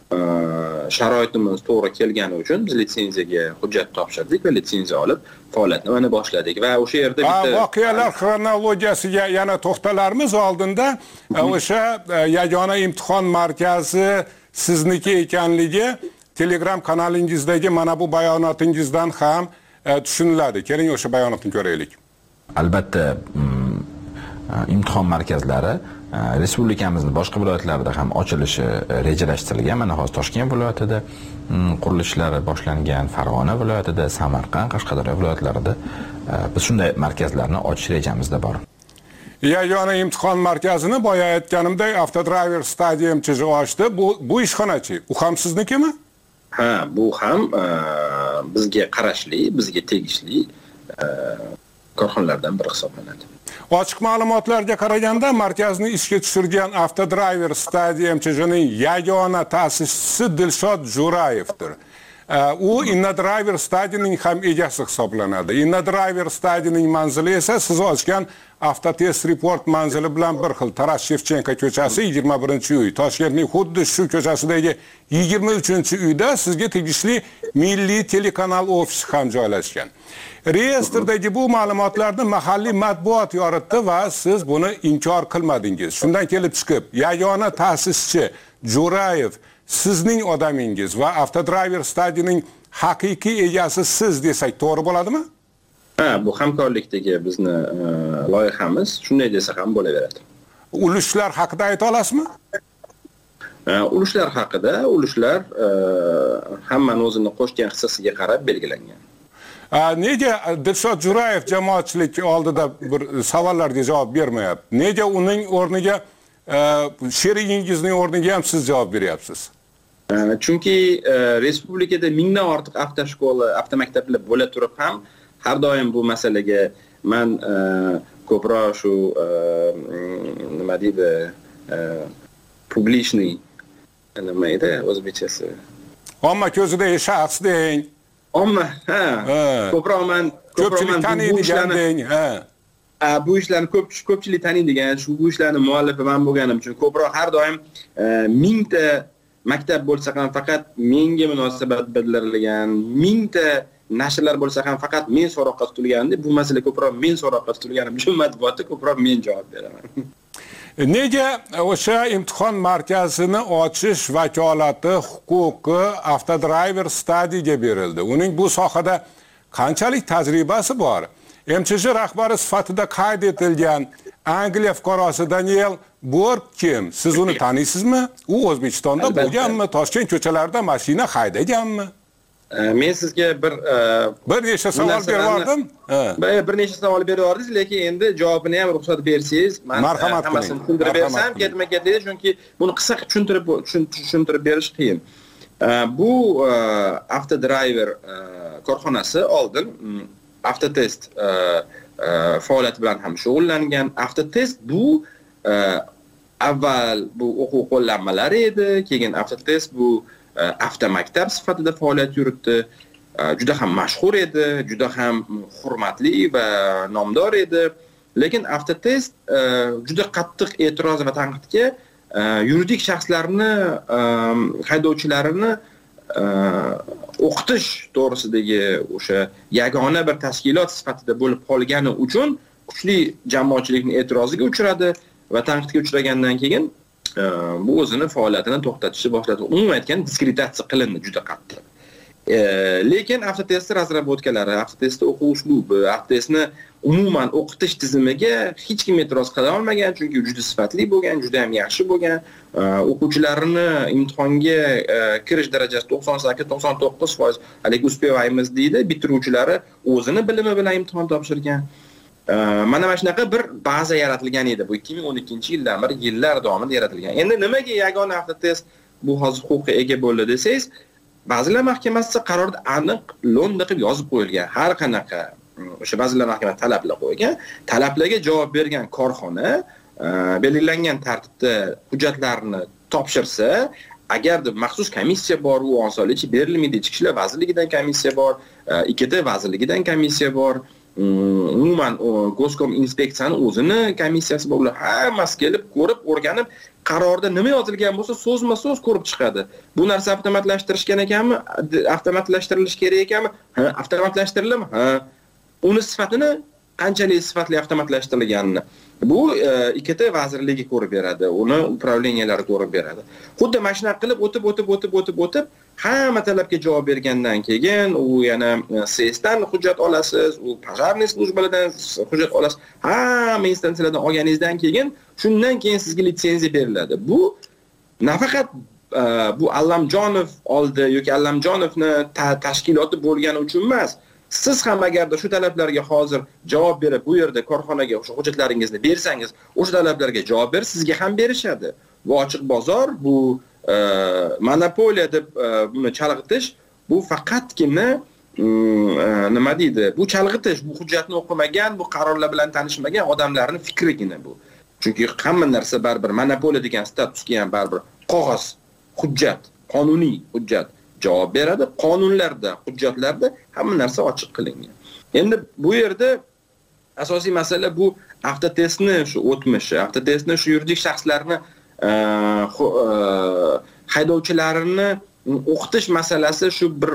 sharoitimiz to'g'ri kelgani uchun biz litsenziyaga hujjat topshirdik va litsenziya olib faoliyatni mana boshladik va o'sha yerda bitta voqealar xronologiyasiga yana to'xtalarmiz. Oldinda o'sha yagona imtihon markazi sizniki ekanligi Telegram kanalingizdagi mana bu bayonotingizdan ham tushuniladi. Keling o'sha bayonotni ko'raylik. Albatta imtihon markazlari respublikamizning boshqa viloyatlarida ham ochilishi rejalashtirilgan. Mana hozir Toshkent viloyatida qurilishlari boshlangan, Farg'ona viloyatida, Samarqand, Qashqadaryo viloyatlarida biz shunday markazlarni ochish rejamizda bor. Yagona imtihon markazini boya aytganimdek Avtodriver Study M T J ochdi. Bu bu ishxonachi, u ham siznikimi? Ha, bu ham bizga qarashli, bizga tegishli korxonalardan biri hisoblanadi. Ochiq ma'lumotlarga qaraganda markazni ishga tushirgan Avtodriver Study M C J'ning yagona ta'sischisi Dilshod Jo'rayevdir. U InnoDriver Study'ning ham egasi hisoblanadi. InnoDriver Study'ning manzili esa siz ochgan Avtotest Report manzili bilan bir xil. Taras Shevchenko ko'chasi yigirma birinchi uy. Toshkentning xuddi shu ko'chasidagi yigirma uchinchi uyda sizga tegishli Milliy telekanal ofisi ham joylashgan. Reyestrdagi bu ma'lumotlarni mahalliy matbuot yoritdi va siz buni inkor qilmadingiz. Shundan kelib chiqib, yagona ta'sischi Jo'rayev sizning odamingiz va Avtodriver Study'ning haqiqiy egasi siz desak to'g'ri bo'ladimi? Ha, bu hamkorlikdagi bizni loyihamiz shunday desa ham bo'laveradi. Ulushlar haqida ayta olasizmi? Ulushlar haqida, ulushlar hammaning o'zini qo'shgan hissasiga qarab belgilangan. Nega Dilshod Jo'rayev jamoatchilik oldida bir savollarga javob bermayapti? Nega uning o'rniga sherigingizning o'rniga ham siz javob beryapsiz? Chunki respublikada mingdan ortiq avtoshkola, avtomaktablar bo'la turib ham har doim bu masalaga men ko'proq shu nima deydi, publichniy nima edi o'zbekchasi? Omma ko'zidagi shaxs deng. Omma, ha. Ko'proq men ko'pchilik taniydigan deng, ha. Bu ishlarni ko'p ko'pchilik taniydigan, shu bu ishlarning muallifi men bo'lganim uchun ko'proq har doim mingta maktab bo'lsa ham faqat menga munosabat bildirilgan, mingta nashrlar bo'lsa ham faqat men so'roqqa tutilganda, bu masala ko'proq men so'roqqa tutilganim uchun matbuotda ko'proq men javob beraman. Nega o'sha imtihon markazini ochish vakolati, huquqi Avtodriver Study'ga berildi? Uning bu sohada qanchalik tajribasi bor? M C J rahbari sifatida qayd etilgan Angliya fuqarosi Daniel Borg kim? Siz uni taniysizmi? U O'zbekistonda bo'lganmi? Toshkent ko'chalarida mashina haydaganmi? Men sizga bir bir nechta savol berdim. Bir nechta savol berdingiz, lekin endi javobini ham ruxsat bersangiz, men hammasini tushuntirib bersam ketma-ketlaydi, chunki buni qisqa tushuntirib tushuntirib berish qiyin. Bu Avtodriver korxonasi oldin Avtotest faoliyati bilan ham shug'ullangan. Avtotest bu avval bu o'quv qo'llanmalari edi, keyin Avtotest bu avtomaktab sifatida faoliyat yuritdi. Juda ham mashhur edi, juda ham hurmatli va nomdor edi. Lekin Avtotest juda qattiq e'tiroz va tanqidga yuridik shaxslarni haydovchilarini o'qitish to'g'risidagi o'sha yagona bir tashkilot sifatida bo'lib qolgani uchun kuchli jamoatchilikning e'tiroziga uchradi va tanqidga uchragandan keyin bu o'zini faoliyatini to'xtatishni boshladi. Umuman aytgan diskreditatsiya qilindi juda qattiq. Lekin Avtotest razrabotkалari, Avtotest o'quv uslubi, Avtotestni umuman o'qitish tizimiga hech kim e'tiroz qila olmagan, chunki juda sifatli bo'lgan, juda ham yaxshi bo'lgan. O'quvchilarini imtihonga kirish darajasi to'qson sakkiz to'qson to'qqiz foiz hali uspevaymiz deydi. Bitiruvchilari o'zini bilimi bilan imtihon topshirgan. Mana mana shunaqa bir baza yaratilgan edi. Bu ikki ming o'n ikkinchi yildan beri yillar davomida yaratilgan. Endi nimaga yagona Avtotest bu hozir huquqqa ega bo'ldi desangiz, Vazirlar Mahkamasi qarorida aniq lo'nda qilib yozib qo'yilgan. Har qanaqa o'sha Vazirlar Mahkamasi talablar qo'ygan, talablarga javob bergan korxona belgilangan tartibda hujjatlarni topshirsa, agarda maxsus komissiya bor, u osonlikcha berilmaydi. Ichki ishlar vazirligidan komissiya bor, ikkita vazirligidan komissiya bor. Umuman Goskom inspeksiyani o'zini komissiyasi bor. Ular hammasi kelib ko'rib, o'rganib, qarorda nima yozilgan bo'lsa, so'zma-so'z ko'rib chiqadi. Bu narsa avtomatlashtirishgan ekanmi? Avtomatlashtirilishi kerak ekanmi? Ha, avtomatlashtirilimi? Ha. Uni sifatini qanchalik sifatli avtomatlashtirilganini bu ikkita vazirligi ko'rib beradi, uni upravleniyalari ko'rib beradi. Xuddi mashina qilib o'tib o'tib o'tib o'tib o'tib hamma talabga javob bergandan keyin u yana S E S'dan hujjat olasiz, u Pojarniy slujbalardan hujjat olasiz. Hamma instansiyalardan olganingizdan keyin shundan keyin sizga litsenziya beriladi. Bu nafaqat bu Allamjonov oldi yoki Allamjonovni tashkiloti bo'lgani uchun emas. Siz ham agarda shu talablarga hozir javob berib, bu yerda korxonaga o'sha hujjatlaringizni bersangiz, o'sha talablarga javob berib, sizga ham berishadi. Bu ochiq bozor, bu monopoliya deb buni chalg'itish, bu faqatgina nima deydi, bu chalg'itish, bu hujjatni o'qimagan, bu qarorlar bilan tanishmagan odamlarning fikrigina bu. Chunki hamma narsa baribir monopoliya degan statusga ham baribir qog'oz, hujjat, qonuniy hujjat javob beradi. Qonunlarda, hujjatlarda hamma narsa ochiq qilingan. Endi bu yerda asosiy masala bu avtotestni shu o'tmishi, avtotestni shu yuridik shaxslarni haydovchilarini o'qitish masalasi shu bir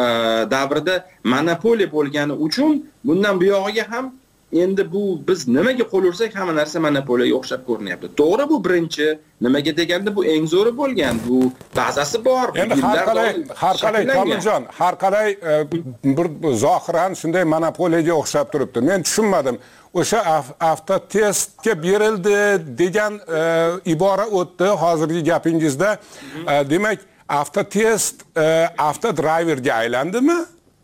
davrda monopoliya bo'lgani uchun bundan bu yog'iga ham endi bu biz nimaga qo'l ursak hamma narsa monopoliyaga o'xshab ko'rinyapti. To'g'ri, bu birinchi, nimaga deganda bu eng zo'ri bo'lgan, bu bazasi bor. Endi har qalay, har qalay Komiljon, har qalay bir zohiran shunday monopoliyaga o'xshab turibdi. Men tushunmadim. O'sha avtotestga berildi degan ibora o'tdi hozirgi gapingizda. Demak, avtotest avtodriverga aylandimi?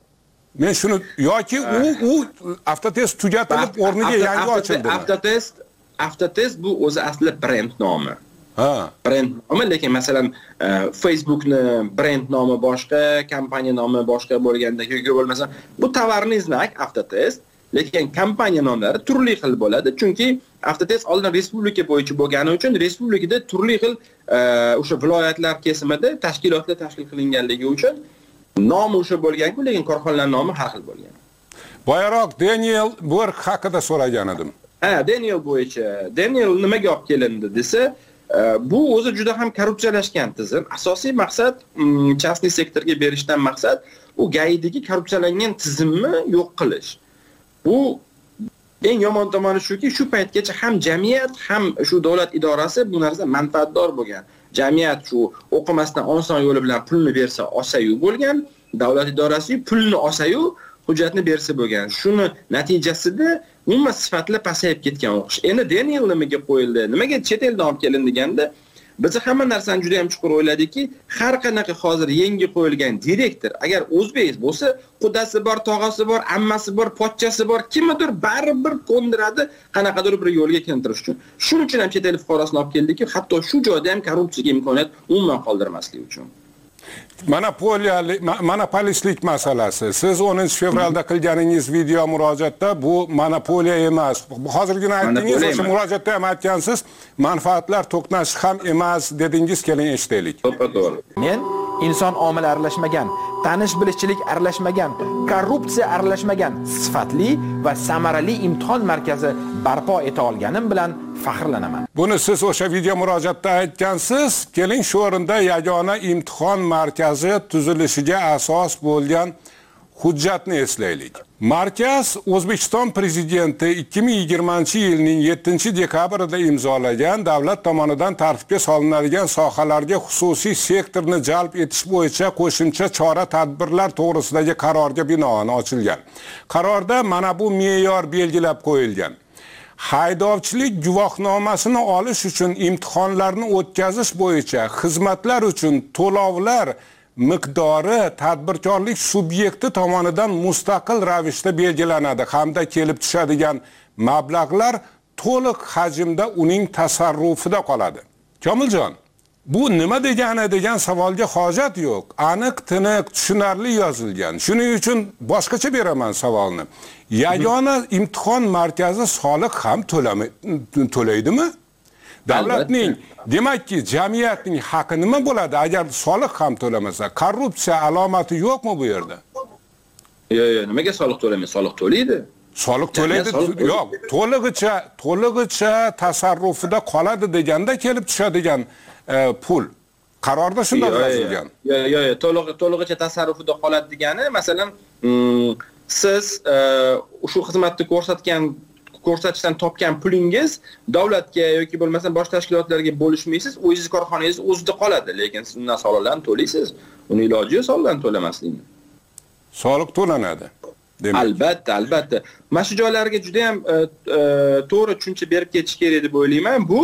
Men shuni yoki u u avtotest tugatilib o'rniga yangi ochildimi? Avtotest avtotest bu o'zi asli brend nomi. Ha. Brend nomi, lekin masalan Facebookni brend nomi boshqa, kompaniya nomi boshqa bo'lganda yoki bo'lmasa bu tovarniy znak avtotest, lekin kompaniya nomlari turli xil bo'ladi. Chunki avtotest oldin respublika bo'yicha bo'lgani uchun respublikada turli xil o'sha viloyatlar kesimida tashkilotlar tashkil qilinganligi uchun nomi o'sha bo'lgan-ku, lekin korxonalar nomi har xil bo'lgan. Boyaroq Daniel Burg haqida so'ragan edim. Ha, Daniel bo'yicha. Daniel nimaga olib kelindi desa, bu o'zi juda ham korrupsiyalashgan tizim. Asosiy maqsad частный sektorga berishdan maqsad u gaidagi korrupsiyalangan tizimni yo'q qilish. Bu eng yomon tomoni shuki, shu paytgacha ham jamiyat, ham shu davlat idorasi bu narsa manfaatdor bo'lgan. Jamiyat shu o'qimasdan oson yo'li bilan pulni bersa olsa-yu bo'lgan, davlat idorasi pulni olsa-yu hujjatni bersa bo'lgan. Shuni natijasida umuman sifatli pasayib ketgan o'qish. Endi Daniel nimaga qo'yildi? Nimaga chet eldan olib kelindi deganda, biz hamma narsani juda ham chuqur o'yladikki, har qanaqa hozir yangi qo'yilgan direktor, agar o'zbek bo'lsa, qudasi bor, tog'asi bor, ammasi bor, pochchasi bor, kimdir baribir ko'ndiradi qanaqadir bir yo'lga keltirish uchun. Shuning uchun ham chet el fuqarosini olib keldiki, hatto shu joyda ham korrupsiyaga imkoniyat umuman qoldirmaslik uchun. Monopoliya, monopolistlik masalasi. Siz o'ninchi fevralda qilganingiz video murojaatda bu monopoliya emas. Hozirgina aytdingiz, o'sha murojaatda ham aytgansiz, manfaatlar to'qnashi ham emas dedingiz, keling eshitaylik. To'g'ri. Men inson omili aralashmagan, tanish bilishchilik aralashmagan, korrupsiya aralashmagan sifatli va samarali imtihon markazi barpo eta olganim bilan faxrlanaman. Buni siz o'sha video murojaatda aytgansiz. Keling shu o'rinda yagona imtihon markazi tuzilishiga asos bo'lgan hujjatni eslaylik. Markaz O'zbekiston prezidenti ikki ming yigirmanchi yilning yettinchi dekabrida imzolagan davlat tomonidan tartibga solinadigan sohalarga xususiy sektorni jalb etish bo'yicha qo'shimcha chora-tadbirlar to'g'risidagi qarorga binoan ochilgan. Qarorda mana bu me'yor belgilab qo'yilgan. Haydovchilik guvohnomasini olish uchun imtihonlarni o'tkazish bo'yicha xizmatlar uchun to'lovlar miqdori tadbirkorlik subyekti tomonidan mustaqil ravishda belgilanadi hamda kelib tushadigan mablag'lar to'liq hajmda uning tasarrufida qoladi. Komiljon, bu nima degani degan savolga hojat yo'q. Aniq, tiniq, tushunarli yozilgan. Shuning uchun boshqacha beraman savolni. Yagona imtihon markazi soliq ham to'laydimi? Davlatning, demakki, jamiyatning haqqi nima bo'ladi agar soliq ham to'lamasa? Korrupsiya alomati yo'qmi bu yerda? Yo'q, yo'q, nimaga soliq to'lamaydi? Soliq to'laydi. Soliq to'laydi. Yo'q, to'lig'icha, to'lig'icha tasarrufida qoladi deganda kelib tushadigan pul. Qarorda shunday yozilgan. Yo'q, yo'q, to'liq to'lig'icha tasarrufida qoladi degani, masalan, siz shu xizmatni ko'rsatgan ko'rsatishdan topgan pulingiz davlatga yoki bo'lmasa boshqa tashkilotlarga bo'lishmaysiz, o'zingiz korxonangiz o'zida qoladi, lekin siz undan soliqlarni to'laysiz. Uni iloji yo'q soliqlarni to'lamaslikni. Soliq to'lanadi. Demak, albatta, albatta. Mana shu joylarga juda ham to'g'ri tushuncha berib ketish kerak deb o'ylayman. Bu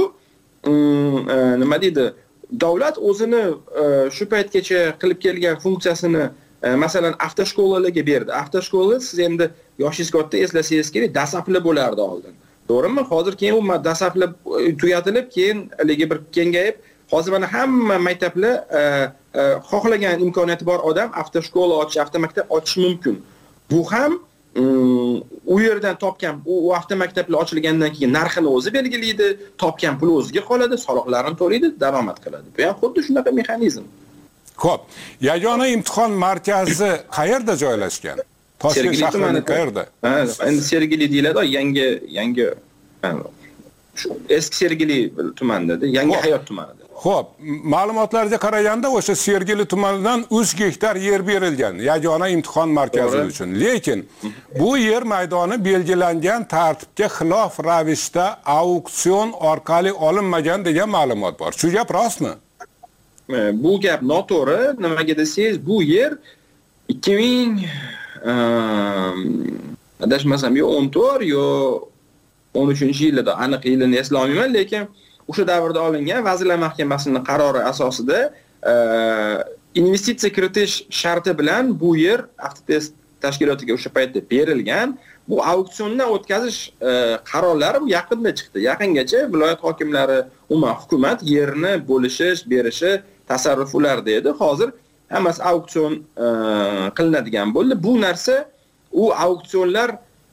nima deydi? Davlat o'zini shu paytgacha qilib kelgan funksiyasini masalan avtoshkolalarga berdi. Avtoshkola siz endi yoshingiz katta eslasangiz kerak, dasafli bo'lardi oldin. To'g'rimi? Hozir keyin u dasafli tugatilib, keyin haligi bir kengayib, hozir mana hamma maktablar xohlagan imkoniyati bor odam avtoshkola ochish, avtomaktab ochish mumkin. Bu ham u yerdan topgan u avtomaktablar ochilgandan keyin narxini o'zi belgilaydi, topgan pul o'ziga qoladi, soliqlarini to'laydi, daromad qiladi. Bu ham xuddi shunaqa mexanizm. Xo'p, yagona imtihon markazi qayerda joylashgan? Toshkent shahrining qayerda? Ha, endi Sergeli deyiladi, yangi yangi shu eski Sergeli tumanida, yangi hayot tumanida. Xo'p, ma'lumotlarga qaraganda o'sha Sergeli tumanidan uch gektar yer berilgan yagona imtihon markazi uchun. Lekin bu yer maydoni belgilangan tartibga xilof ravishda auksion orqali olinmagan degan ma'lumot bor. Shu gap rostmi? Bu gap noto'g'ri. Nimaga desangiz, bu yer ikki ming adashmasam yo o'n to'rt yo o'n uchinchi yilda, aniq yilini eslolmayman, lekin o'sha davrda olingan Vazirlar Mahkamasining qarori asosida investitsiya kiritish sharti bilan bu yer Avtotest tashkilotiga o'sha paytda berilgan. Bu auksiondan o'tkazish qarorlari yaqinda chiqdi. Yaqingacha viloyat hokimlari, umuman hukumat yerni bo'lishish, berishi tasarruf ularda edi. Hozir hammasi auksion qilinadigan bo'ldi. Bu narsa u auksionlar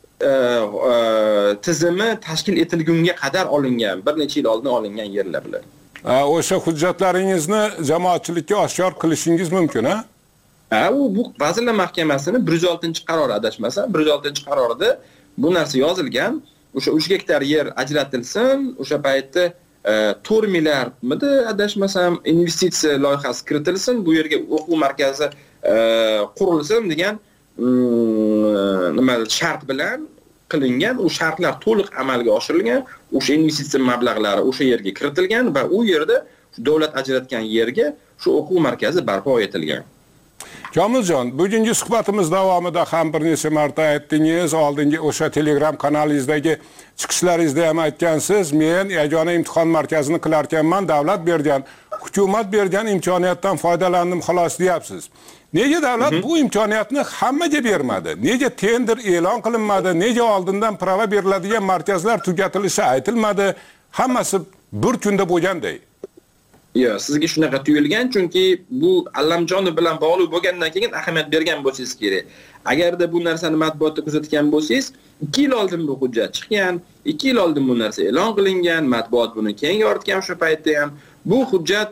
tizimi tashkil etilgunga qadar olingan, bir necha yil oldin olingan yerlar bilan. O'sha hujjatlaringizni jamoatchilikka oshkor qilishingiz mumkin, ha? Ha, u bu Vazirlar Mahkamasining bir yuz oltinchi qarori adashmasam, bir yuz oltinchi qarorida bu narsa yozilgan. O'sha uch gektar yer ajratilsin, o'sha paytda to'rt milliardmidi adashmasam investitsiya loyihasi kiritilsin, bu yerga o'quv markazi qurilsin degan nima shart bilan qilingan. U shartlar to'liq amalga oshirilgan. O'sha investitsiya mablag'lari o'sha yerga kiritilgan va u yerda davlat ajratgan yerga shu o'quv markazi barpo etilgan. Komiljon, bugungi suhbatimiz davomida ham bir necha marta aytdingiz, oldingi o'sha Telegram kanalingizdagi chiqishlaringizda ham aytgansiz, men yagona imtihon markazini qilar ekanman, davlat bergan, hukumat bergan imkoniyatdan foydalandim xolos deyapsiz. Nega davlat bu imkoniyatni hammaga bermadi? Nega tender e'lon qilinmadi? Nega oldindan prava beriladigan markazlar tugatilishi aytilmadi? Hammasi bir kunda bo'lganday. Yo, sizga shunaqa tuyulgan, chunki bu Allamjonov bilan bog'liq bo'lgandan keyin ahamiyat bergan bo'lsangiz kerak. Agarda bu narsani matbuotda kuzatgan bo'lsangiz, ikki yil oldin bu hujjat chiqqan, ikki yil oldin bu narsa e'lon qilingan, matbuot buni keng yoritgan o'sha paytda ham. Bu hujjat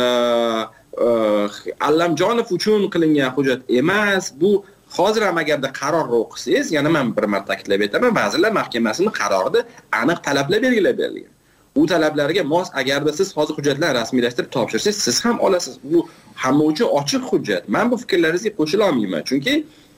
Allamjonov uchun qilingan hujjat emas. Bu hozir ham agarda qarorni o'qisangiz, yana men bir marta ta'kidlab aytaman, Vazirlar Mahkamasining qarorida aniq talablar belgilab berilgan. Bu talablarga mos agarda siz hozir hujjatlarni rasmiylashtirib topshirsangiz, siz ham olasiz. Bu hamma uchun ochiq hujjat. Men bu fikrlaringizga qo'shila olmayman, chunki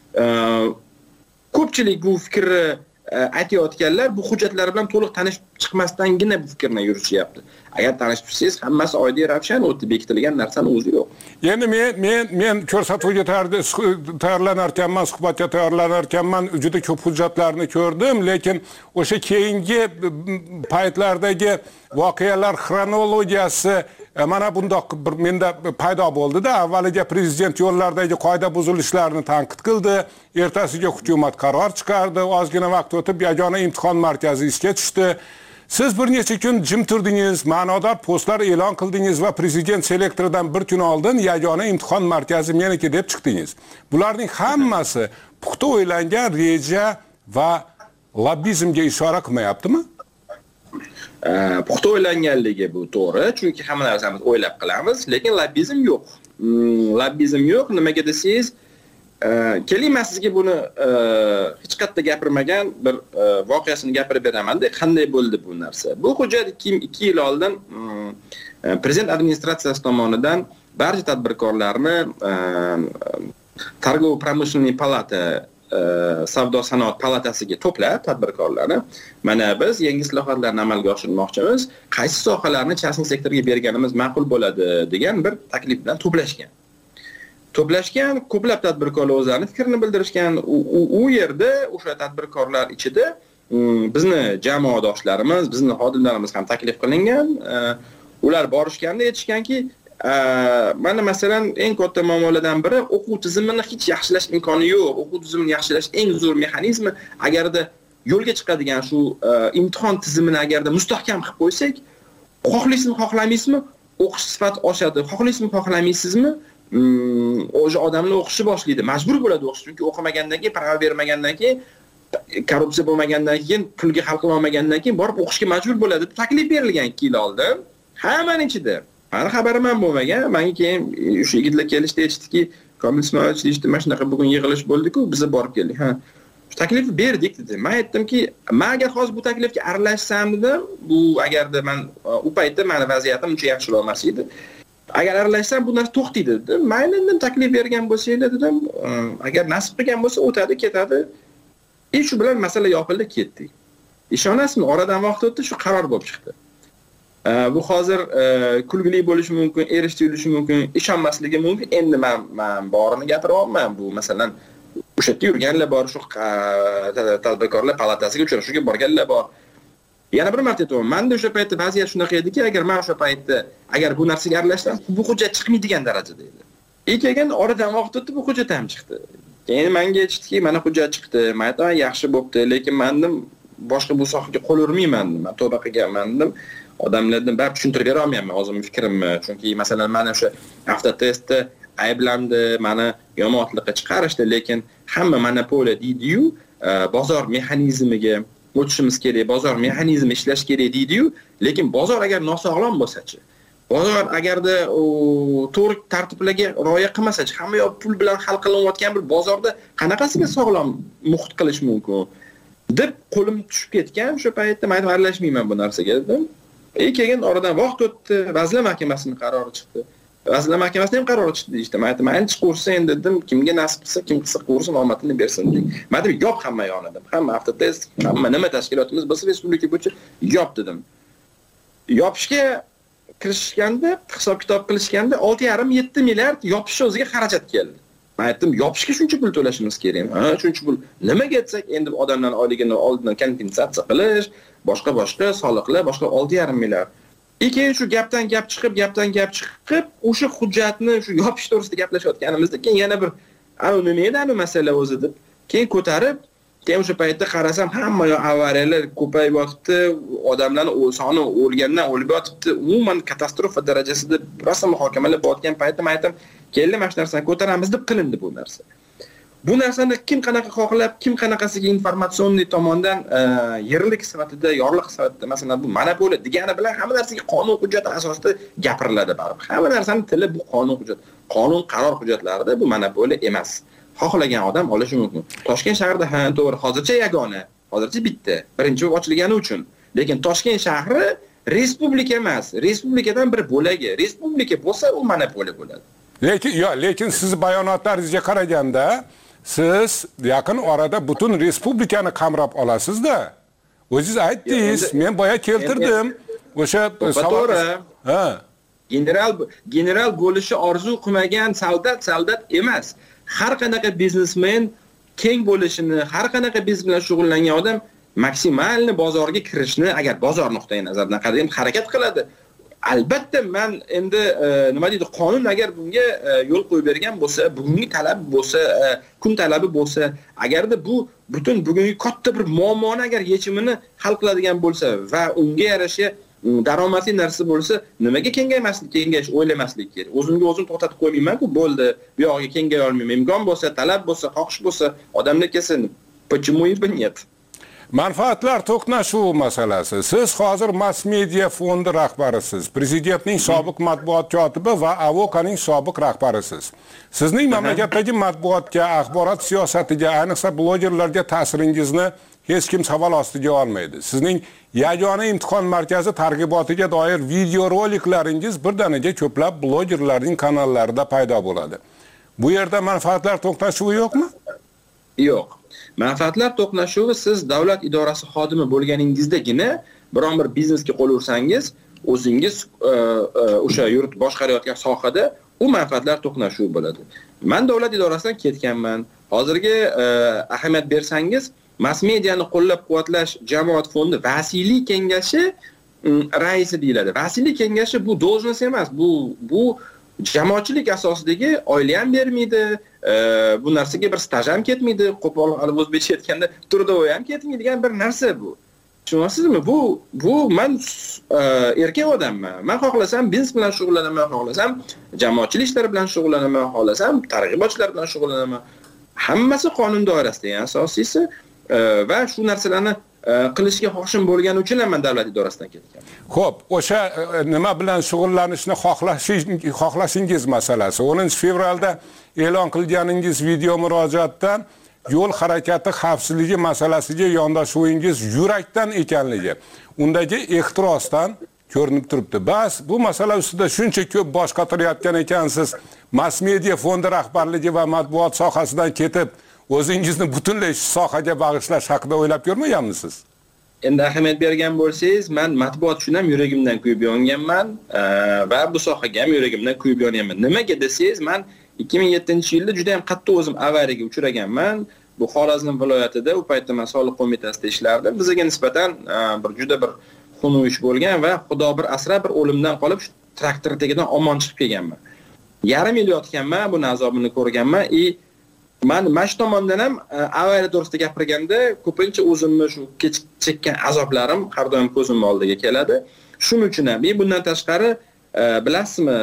ko'pchilik bu fikrni aytayotganlar bu hujjatlar bilan to'liq tanishib chiqmasdangina bu fikrni yurishyapti. Agar tanishib chiqsangiz, hammasi oddiy ravshan o'tib bekitilgan narsani o'zi yo'q. Endi men men men ko'rsatuvga tayyorlanar ekanman, suhbatga tayyorlanar ekanman, juda ko'p hujjatlarni ko'rdim, lekin o'sha keyingi paytlardagi voqealar xronologiyasi mana bundoq bir menda paydo bo'ldi-da. Avvaliga prezident yo'llardagi qoida buzilishlarni tanqid qildi, ertasiga hukumat qaror chiqardi, ozgina vaqt o'tib yagona imtihon markazi ishga tushdi. Siz bir necha kun jim turdingiz, ma'nodor postlar e'lon qildingiz va prezident selektoridan bir kun oldin yagona imtihon markazi meniki deb chiqdingiz. Bularning hammasi puxta o'ylangan reja va lobbizmga ishora qilmayaptimi? Puxta o'ylanganligi bu to'g'ri, chunki hamma narsamiz o'ylab qilamiz, lekin lobbizm yo'q. Lobbizm yo'q, nimaga desangiz, keling men sizga buni hech qayerda gapirmagan bir voqeasini gapirib beraman-da, qanday bo'ldi bu narsa. Bu hujjat ikki yil oldin prezident administratsiyasi tomonidan barcha tadbirkorlarni Targov-pромышленный palata savdo sanoat palatasiga to'plab tadbirkorlarni, mana biz yangi islohotlarni amalga oshirmoqchimiz, qaysi sohalarni частный sektorga berganimiz ma'qul bo'ladi degan bir taklif bilan to'plashgan. To'plashgan, ko'plab tadbirkorlar o'zlarining fikrini bildirishgan. U yerda o'sha tadbirkorlar ichida bizni jamoadoshlarimiz, bizni xodimlarimiz ham taklif qilingan. Ular borishganda aytishganki, mana masalan eng katta muammolardan biri o'quv tizimini hech yaxshilash imkoni yo'q. O'quv tizimini yaxshilash eng zo'r mexanizmi agarda yo'lga chiqadigan shu imtihon tizimini agarda mustahkam qilib qo'ysak, xohlaysizmi, xohlamaysizmi, o'qish sifati oshadi. Xohlaysizmi, xohlamaysizmi, o'sha odamlar o'qishni boshlaydi, majbur bo'ladi o'qish, chunki o'qimagandan keyin, prava bermagandan keyin, korrupsiya bo'lmagandan keyin, pulga hal qila olmagandan keyin borib o'qishga majbur bo'ladi. Taklif berilgan ikki yil oldin. Hammaning ichida. Meni xabarim ham bo'lmagan. Menga keyin o'sha yigitlar kelishdi, aytishdiki, Komil Ismoilovich deyishdi, mana shunaqa bugun yig'ilish bo'ldi-ku, biz borib keldik. Ha. Taklif berdik dedi. Men aytdimki, men agar hozir bu taklifga aralashsam dedim, bu agarda men u paytda meni vaziyatim uncha yaxshi emas edi. Agar aralashsam bu narsa to'xtaydi dedim. Mayli dedim, taklif bergan bo'lsanglar dedim, agar nasib qilgan bo'lsa o'tadi, ketadi. E shu bilan masala yopildi, ketdik. Ishonasizmi, oradan vaqt o'tdi, shu qaror bo'lib chiqdi. Bu hozir kulgili bo'lishi mumkin, erish tuyulishi mumkin, ishonmasligi mumkin. Endi men men borini gapiryapman. Bu masalan o'sha yerda yurganlar bor, shu tadbirkorlar palatasiga uchrashuvga borganlar bor. Yana bir marta aytaman, menda o'sha paytda vaziyat shunaqa ediki, agar men o'sha paytda agar bu narsaga aralashsam, bu hujjat chiqmaydigan darajada edi. Lekin oradan vaqt o'tdi, bu hujjat ham chiqdi. Keyin menga aytishdiki, mana hujjat chiqdi. Men aytaman, yaxshi bo'pti, lekin mendim boshqa bu sohaga qo'l urmayman, men tavba qilganman dedim. Odamlardan baribir tushuntirib bera olmayman o'zimning fikrimni. Chunki masalan, mana o'sha avtotestda ayblandi, mani yomonlikqa chiqarishdi, lekin hamma monopoliya deydi-yu, bozor mexanizmiga o'tishimiz kerak, bozor mexanizmi ishlash kerak deydi-yu, lekin bozor agar nosog'lom bo'lsa-chi, bozor agarda to'g'ri tartiblarga rioya qilmasa-chi, hamma yoq pul bilan hal qilinayotgan bir bozorda qanaqasiga sog'lom muhit qilish mumkin deb qo'lim tushib ketgan. O'sha paytda men aralashmayman bu narsaga dedim. E keyin oradan vaqt o'tdi, Vazirlar Mahkamasining qarori chiqdi. Vazirlar Mahkamasining ham qarori chiqdi deydi. Men aytdim, "Ancha qo'rsin dedim, kimga nasib qilsa, kim qilsa qo'rsin, omadini bersin" dedim. Men aytdim, "Yop hamma yonidan. Hamma avtotest, hamma nima tashkilotimiz bo'lsa respublika bo'yicha yop" dedim. Yopishga kirishganda, hisob-kitob qilishganda olti yarim yetti milliard yopish o'ziga xarajat keldi. Men aytdim, "Yopishga shuncha pul to'lashimiz kerak. Ha, shuncha pul. Nimaga aytsak, endi odamlarning oyligini oldindan kompensatsiya qilish, boshqa-boshqa soliqlar, boshqa olti yarim milliard. Keyin shu gapdan gap chiqib, gapdan gap chiqib, o'sha hujjatni shu yopish to'g'risida gaplashayotganimizda keyin yana bir "Ana nima edi ana masala o'zi" deb keyin ko'tarib, keyin o'sha paytda qarasam, hamma yoq avariyalar ko'payib yotibdi, odamlarning soni o'lgandan o'lib yotibdi, umuman katastrofa darajasida rosa muhokamalar bo'layotgan paytda men aytdim, "Keldi, mana shu narsani ko'taramiz" deb qilindi bu narsa. Bu narsani kim qanaqa xohlab, kim qanaqasiga informatsionniy tomondan yerlik sifatida, yorliq sifatida, masalan, bu monopoliya degani bilan hamma narsaga qonun hujjati asosida gapiriladi baribir. Hamma narsaning tili bu qonun hujjat. Qonun qaror hujjatlarida bu monopoliya emas. Xohlagan odam olishi mumkin. Toshkent shahrida ha, to'g'ri, hozircha yagona, hozircha bitta, birinchi ochilgani uchun. Lekin Toshkent shahri respublika emas, respublikadan bir bo'lagi. Respublika bo'lsa, u monopoliya bo'ladi. Lekin yo, lekin siz bayonotingizni qaraganda siz yaqin orada butun respublikani qamrab olasiz-da. O'zingiz aytdingiz, men boya keltirdim. O'sha to'g'ri. Ha. General general bo'lishi orzu qilmagan soldat soldat emas. Har qanaqa biznesmen keng bo'lishini, har qanaqa biznes bilan shug'ullangan odam maksimalni bozorga kirishni, agar bozor nuqtai nazaridan qarayim, harakat qiladi. Albatta men endi nima deydi, qonun agar bunga yo'l qo'yib bergan bo'lsa, bugungi talab bo'lsa, kun talabi bo'lsa, agarda bu butun bugungi katta bir muammoni agar yechimini hal qiladigan bo'lsa va unga yarasha daromadli narsa bo'lsa, nimaga kengaymaslik, kengayish o'ylamaslik kerak. O'zimga o'zim to'xtatib qo'ymayman-ku, bo'ldi, bu yog'iga kengay olmayman. Imkon bo'lsa, talab bo'lsa, xohish bo'lsa, odamlar kelsin. Почему и нет? Manfaatlar to'qnashuvi masalasi. Siz hozir Mass Media fondi rahbarisiz, prezidentning sobiq matbuot kotibi va Avokaning sobiq rahbarisiz. Sizning mamlakatdagi matbuotga, axborot siyosatiga, ayniqsa blogerlarga ta'siringizni hech kim savol ostiga olmaydi. Sizning yagona imtihon markazi targ'ibotiga doir videoroliklaringiz birdaniga ko'plab blogerlarning kanallarida paydo bo'ladi. Bu yerda manfaatlar to'qnashuvi yo'qmi? Yo'q. Manfaatlar to'qnashuvi siz davlat idorasi xodimi bo'lganingizdagina biron bir biznesga qo'l ursangiz, o'zingiz o'sha yurt boshqarayotgan sohada u manfaatlar to'qnashuvi bo'ladi. Men davlat idorasidan ketganman. Hozirgi ahamiyat bersangiz, Mass Mediani qo'llab-quvvatlash jamoat fondi vasiylik kengashi raisi deyiladi. Vasiylik kengashi bu должность emas, bu bu jamoatchilik asosidagi oila ham bermaydi, bu narsaga bir staj ham ketmaydi, qo'pol o'zbekcha aytganda turdovoy ham ketmaydigan bir narsa bu. Tushunasizmi? Bu bu men erkak odamman. Men xohlasam biznes bilan shug'ullanaman, xohlasam jamoatchilik ishlari bilan shug'ullanaman, xohlasam targ'ibotchilar bilan shug'ullanaman. Hammasi qonun doirasida, eng asosiysi va shu narsalarni qilishga xohishim bo'lgani uchun ham men davlat idorasidan ketgan. Xo'p, o'sha nima bilan shug'ullanishni xohlashingiz masalasi. o'ninchi fevralda e'lon qilganingiz video murojaatdan yo'l harakati xavfsizligi masalasiga yondashuvingiz yurakdan ekanligi undagi ehtirosdan ko'rinib turibdi. Bas, bu masala ustida shuncha ko'p bosh qotirayotgan ekansiz. Mass media fondi rahbarligi va matbuot sohasidan ketib, o'zingizni butunlay shu sohaga bag'ishlash haqida o'ylab ko'rmaganmisiz? Endi ahamiyat bergan bo'lsangiz, men matbuot uchun ham yuragimdan kuyib yonganman va bu sohaga ham yuragimdan kuyib yonyapman. Nimaga desangiz, men ikki ming yettinchi yilda juda ham qattiq o'zim avariyaga uchraganman. Bu Xorazm viloyatida u paytda men soliq qo'mitasida ishlardim. Bizga nisbatan bir juda bir xunuk ish bo'lgan va xudo bir asrab bir o'limdan qolib shu traktor tagidan omon chiqib kelganman. Yarim yil yotganman, bu azobini ko'rganman. I men mash tomondan ham avariya to'g'risida gapirganda ko'pincha o'zimni shu chekkan azoblarim har doim ko'zim oldiga keladi. Shuning uchun ham bundan tashqari bilasizmi,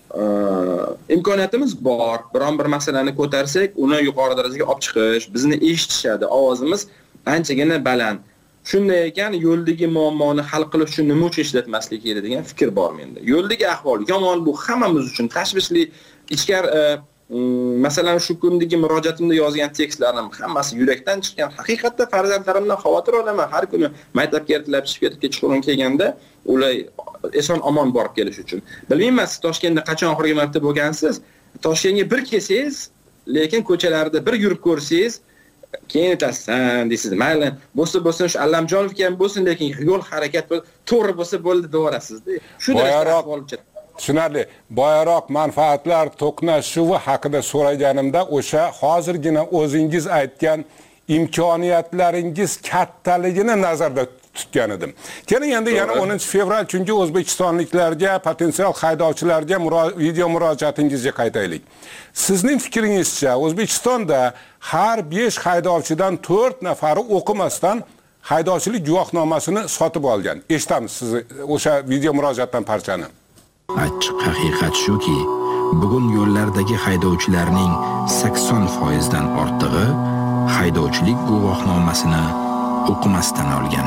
imkoniyatimiz bor. Biron bir masalani ko'tarsak, uni yuqori darajaga olib chiqish, bizni eshitishadi, ovozimiz anchagina baland. Shunday ekan, yo'ldagi muammoni hal qilish uchun nima uchun ishlatmaslik kerak degan fikr bor menda. Yo'ldagi ahvol yomon, bu hammamiz uchun tashvishli, ichkar masalan shu kundagi murojaatimda yozgan tekstlarim hammasi yurakdan chiqqan. Haqiqatda farzandlarimdan xavotir olaman. Har kuni maktabga ertalab chiqib ketib kechqurun kelganda ular eson omon borib kelish uchun. Bilmayman, siz Toshkentda qachon oxirgi marta bo'lgansiz? Toshkentga bir kelsangiz, lekin ko'chalarda bir yurib ko'rsangiz, keyin aytasiz, deysiz, mayli, bo'lsa bo'lsin shu Allamjonovga ham bo'lsin, lekin yo'l harakat to'g'ri bo'lsa bo'ldi deyorasiz-da. Shu darajada ahvol chiqadi. Tushunarli. Boyaroq manfaatlar to'qnashuvi haqida so'raganimda o'sha hozirgina o'zingiz aytgan imkoniyatlaringiz kattaligini nazarda tutgan edim. Keling endi yana o'ninchi fevral chunki o'zbekistonliklarga, potensial haydovchilarga video murojaatingizga qaytaylik. Sizning fikringizcha O'zbekistonda har besh haydovchidan to'rt nafari o'qimasdan haydovchilik guvohnomasini sotib olgan. Eshitamiz siz o'sha video murojaatdan parchani. Achchiq haqiqat shuki, bugun yo'llardagi haydovchilarning sakson foiz dan ortig'i haydovchilik guvohnomasini o'qimasdan olgan.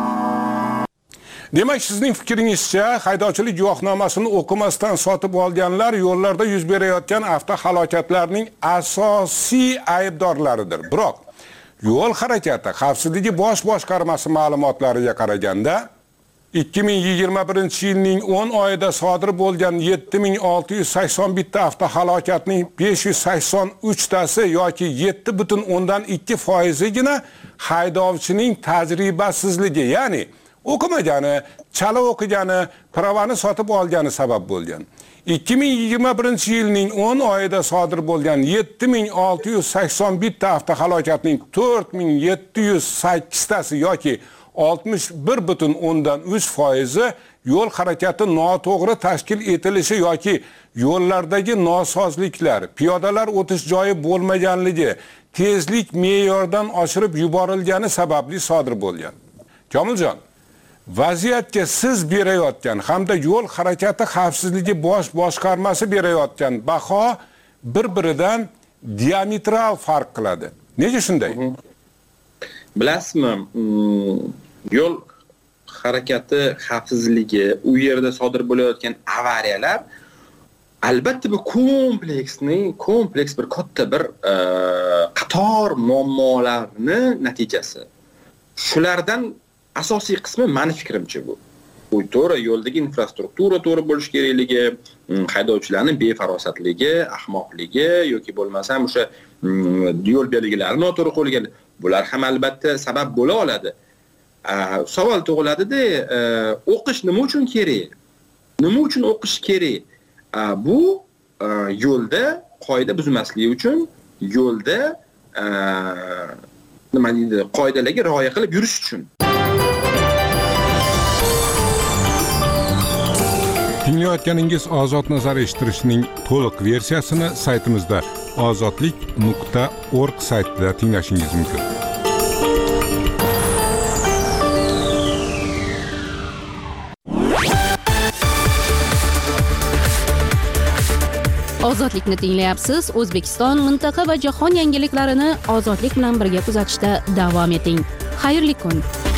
Demak, sizning fikringizcha haydovchilik guvohnomasini o'qimasdan sotib olganlar yo'llarda yuz berayotgan avtohalokatlarning asosiy aybdorlaridir. Biroq yo'l harakati xavfsizligi bosh boshqarmasi ma'lumotlariga qaraganda ikki ming yigirma birinchi yilning o'n oyida sodir bo'lgan yetti ming olti yuz sakson bir ta avtohalokatning besh yuz sakson uch tasi yoki yetti butun o'ndan ikki foizigina haydovchining tajribasizligi, ya'ni o'qimagani, chala o'qigani, pravani sotib olgani sabab bo'lgan. ikki ming yigirma birinchi yilning o'n oyida sodir bo'lgan yetti ming olti yuz sakson bir ta avtohalokatning to'rt ming yetti yuz sakkiz tasi yoki oltmish bir butun o'ndan uch foizi yo'l harakati noto'g'ri tashkil etilishi yoki yo'llardagi nosozliklar, piyodalar o'tish joyi bo'lmaganligi, tezlik me'yordan oshirib yuborilgani sababli sodir bo'lgan. Komiljon, vaziyatga siz berayotgan hamda yo'l harakati xavfsizligi bosh boshqarmasi berayotgan baho bir-biridan diametral farq qiladi. Nega shunday? Bilasizmi, yo'l harakati xavfsizligi, u yerda sodir bo'layotgan avariyalar albatta bu kompleksni, kompleks bir katta bir qator muammolarni natijasi. Shulardan asosiy qismi meni fikrimcha bu. Bu to'g'ri, yo'ldagi infrastruktura to'g'ri bo'lish kerakligi, haydovchilarning befarosatligi, ahmoqligi yoki bo'lmasam o'sha yo'l belgilari noto'g'ri qo'yilgan. Bular ham albatta sabab bo'la oladi. Savol tug'iladi-da, o'qish nima uchun kerak? Nima uchun o'qish kerak? Bu yo'lda qoida buzmasligi uchun, yo'lda nima deydi, qoidalarga rioya qilib yurish uchun. Tinglayotganingiz Ozod nazar eshittirishning to'liq versiyasini saytimizda ozodlik nuqta org saytida tinglashingiz mumkin. Ozodlikni tinglayapsiz. O'zbekiston, mintaqa va jahon yangiliklarini ozodlik bilan birga kuzatishda davom eting. Xayrli kun.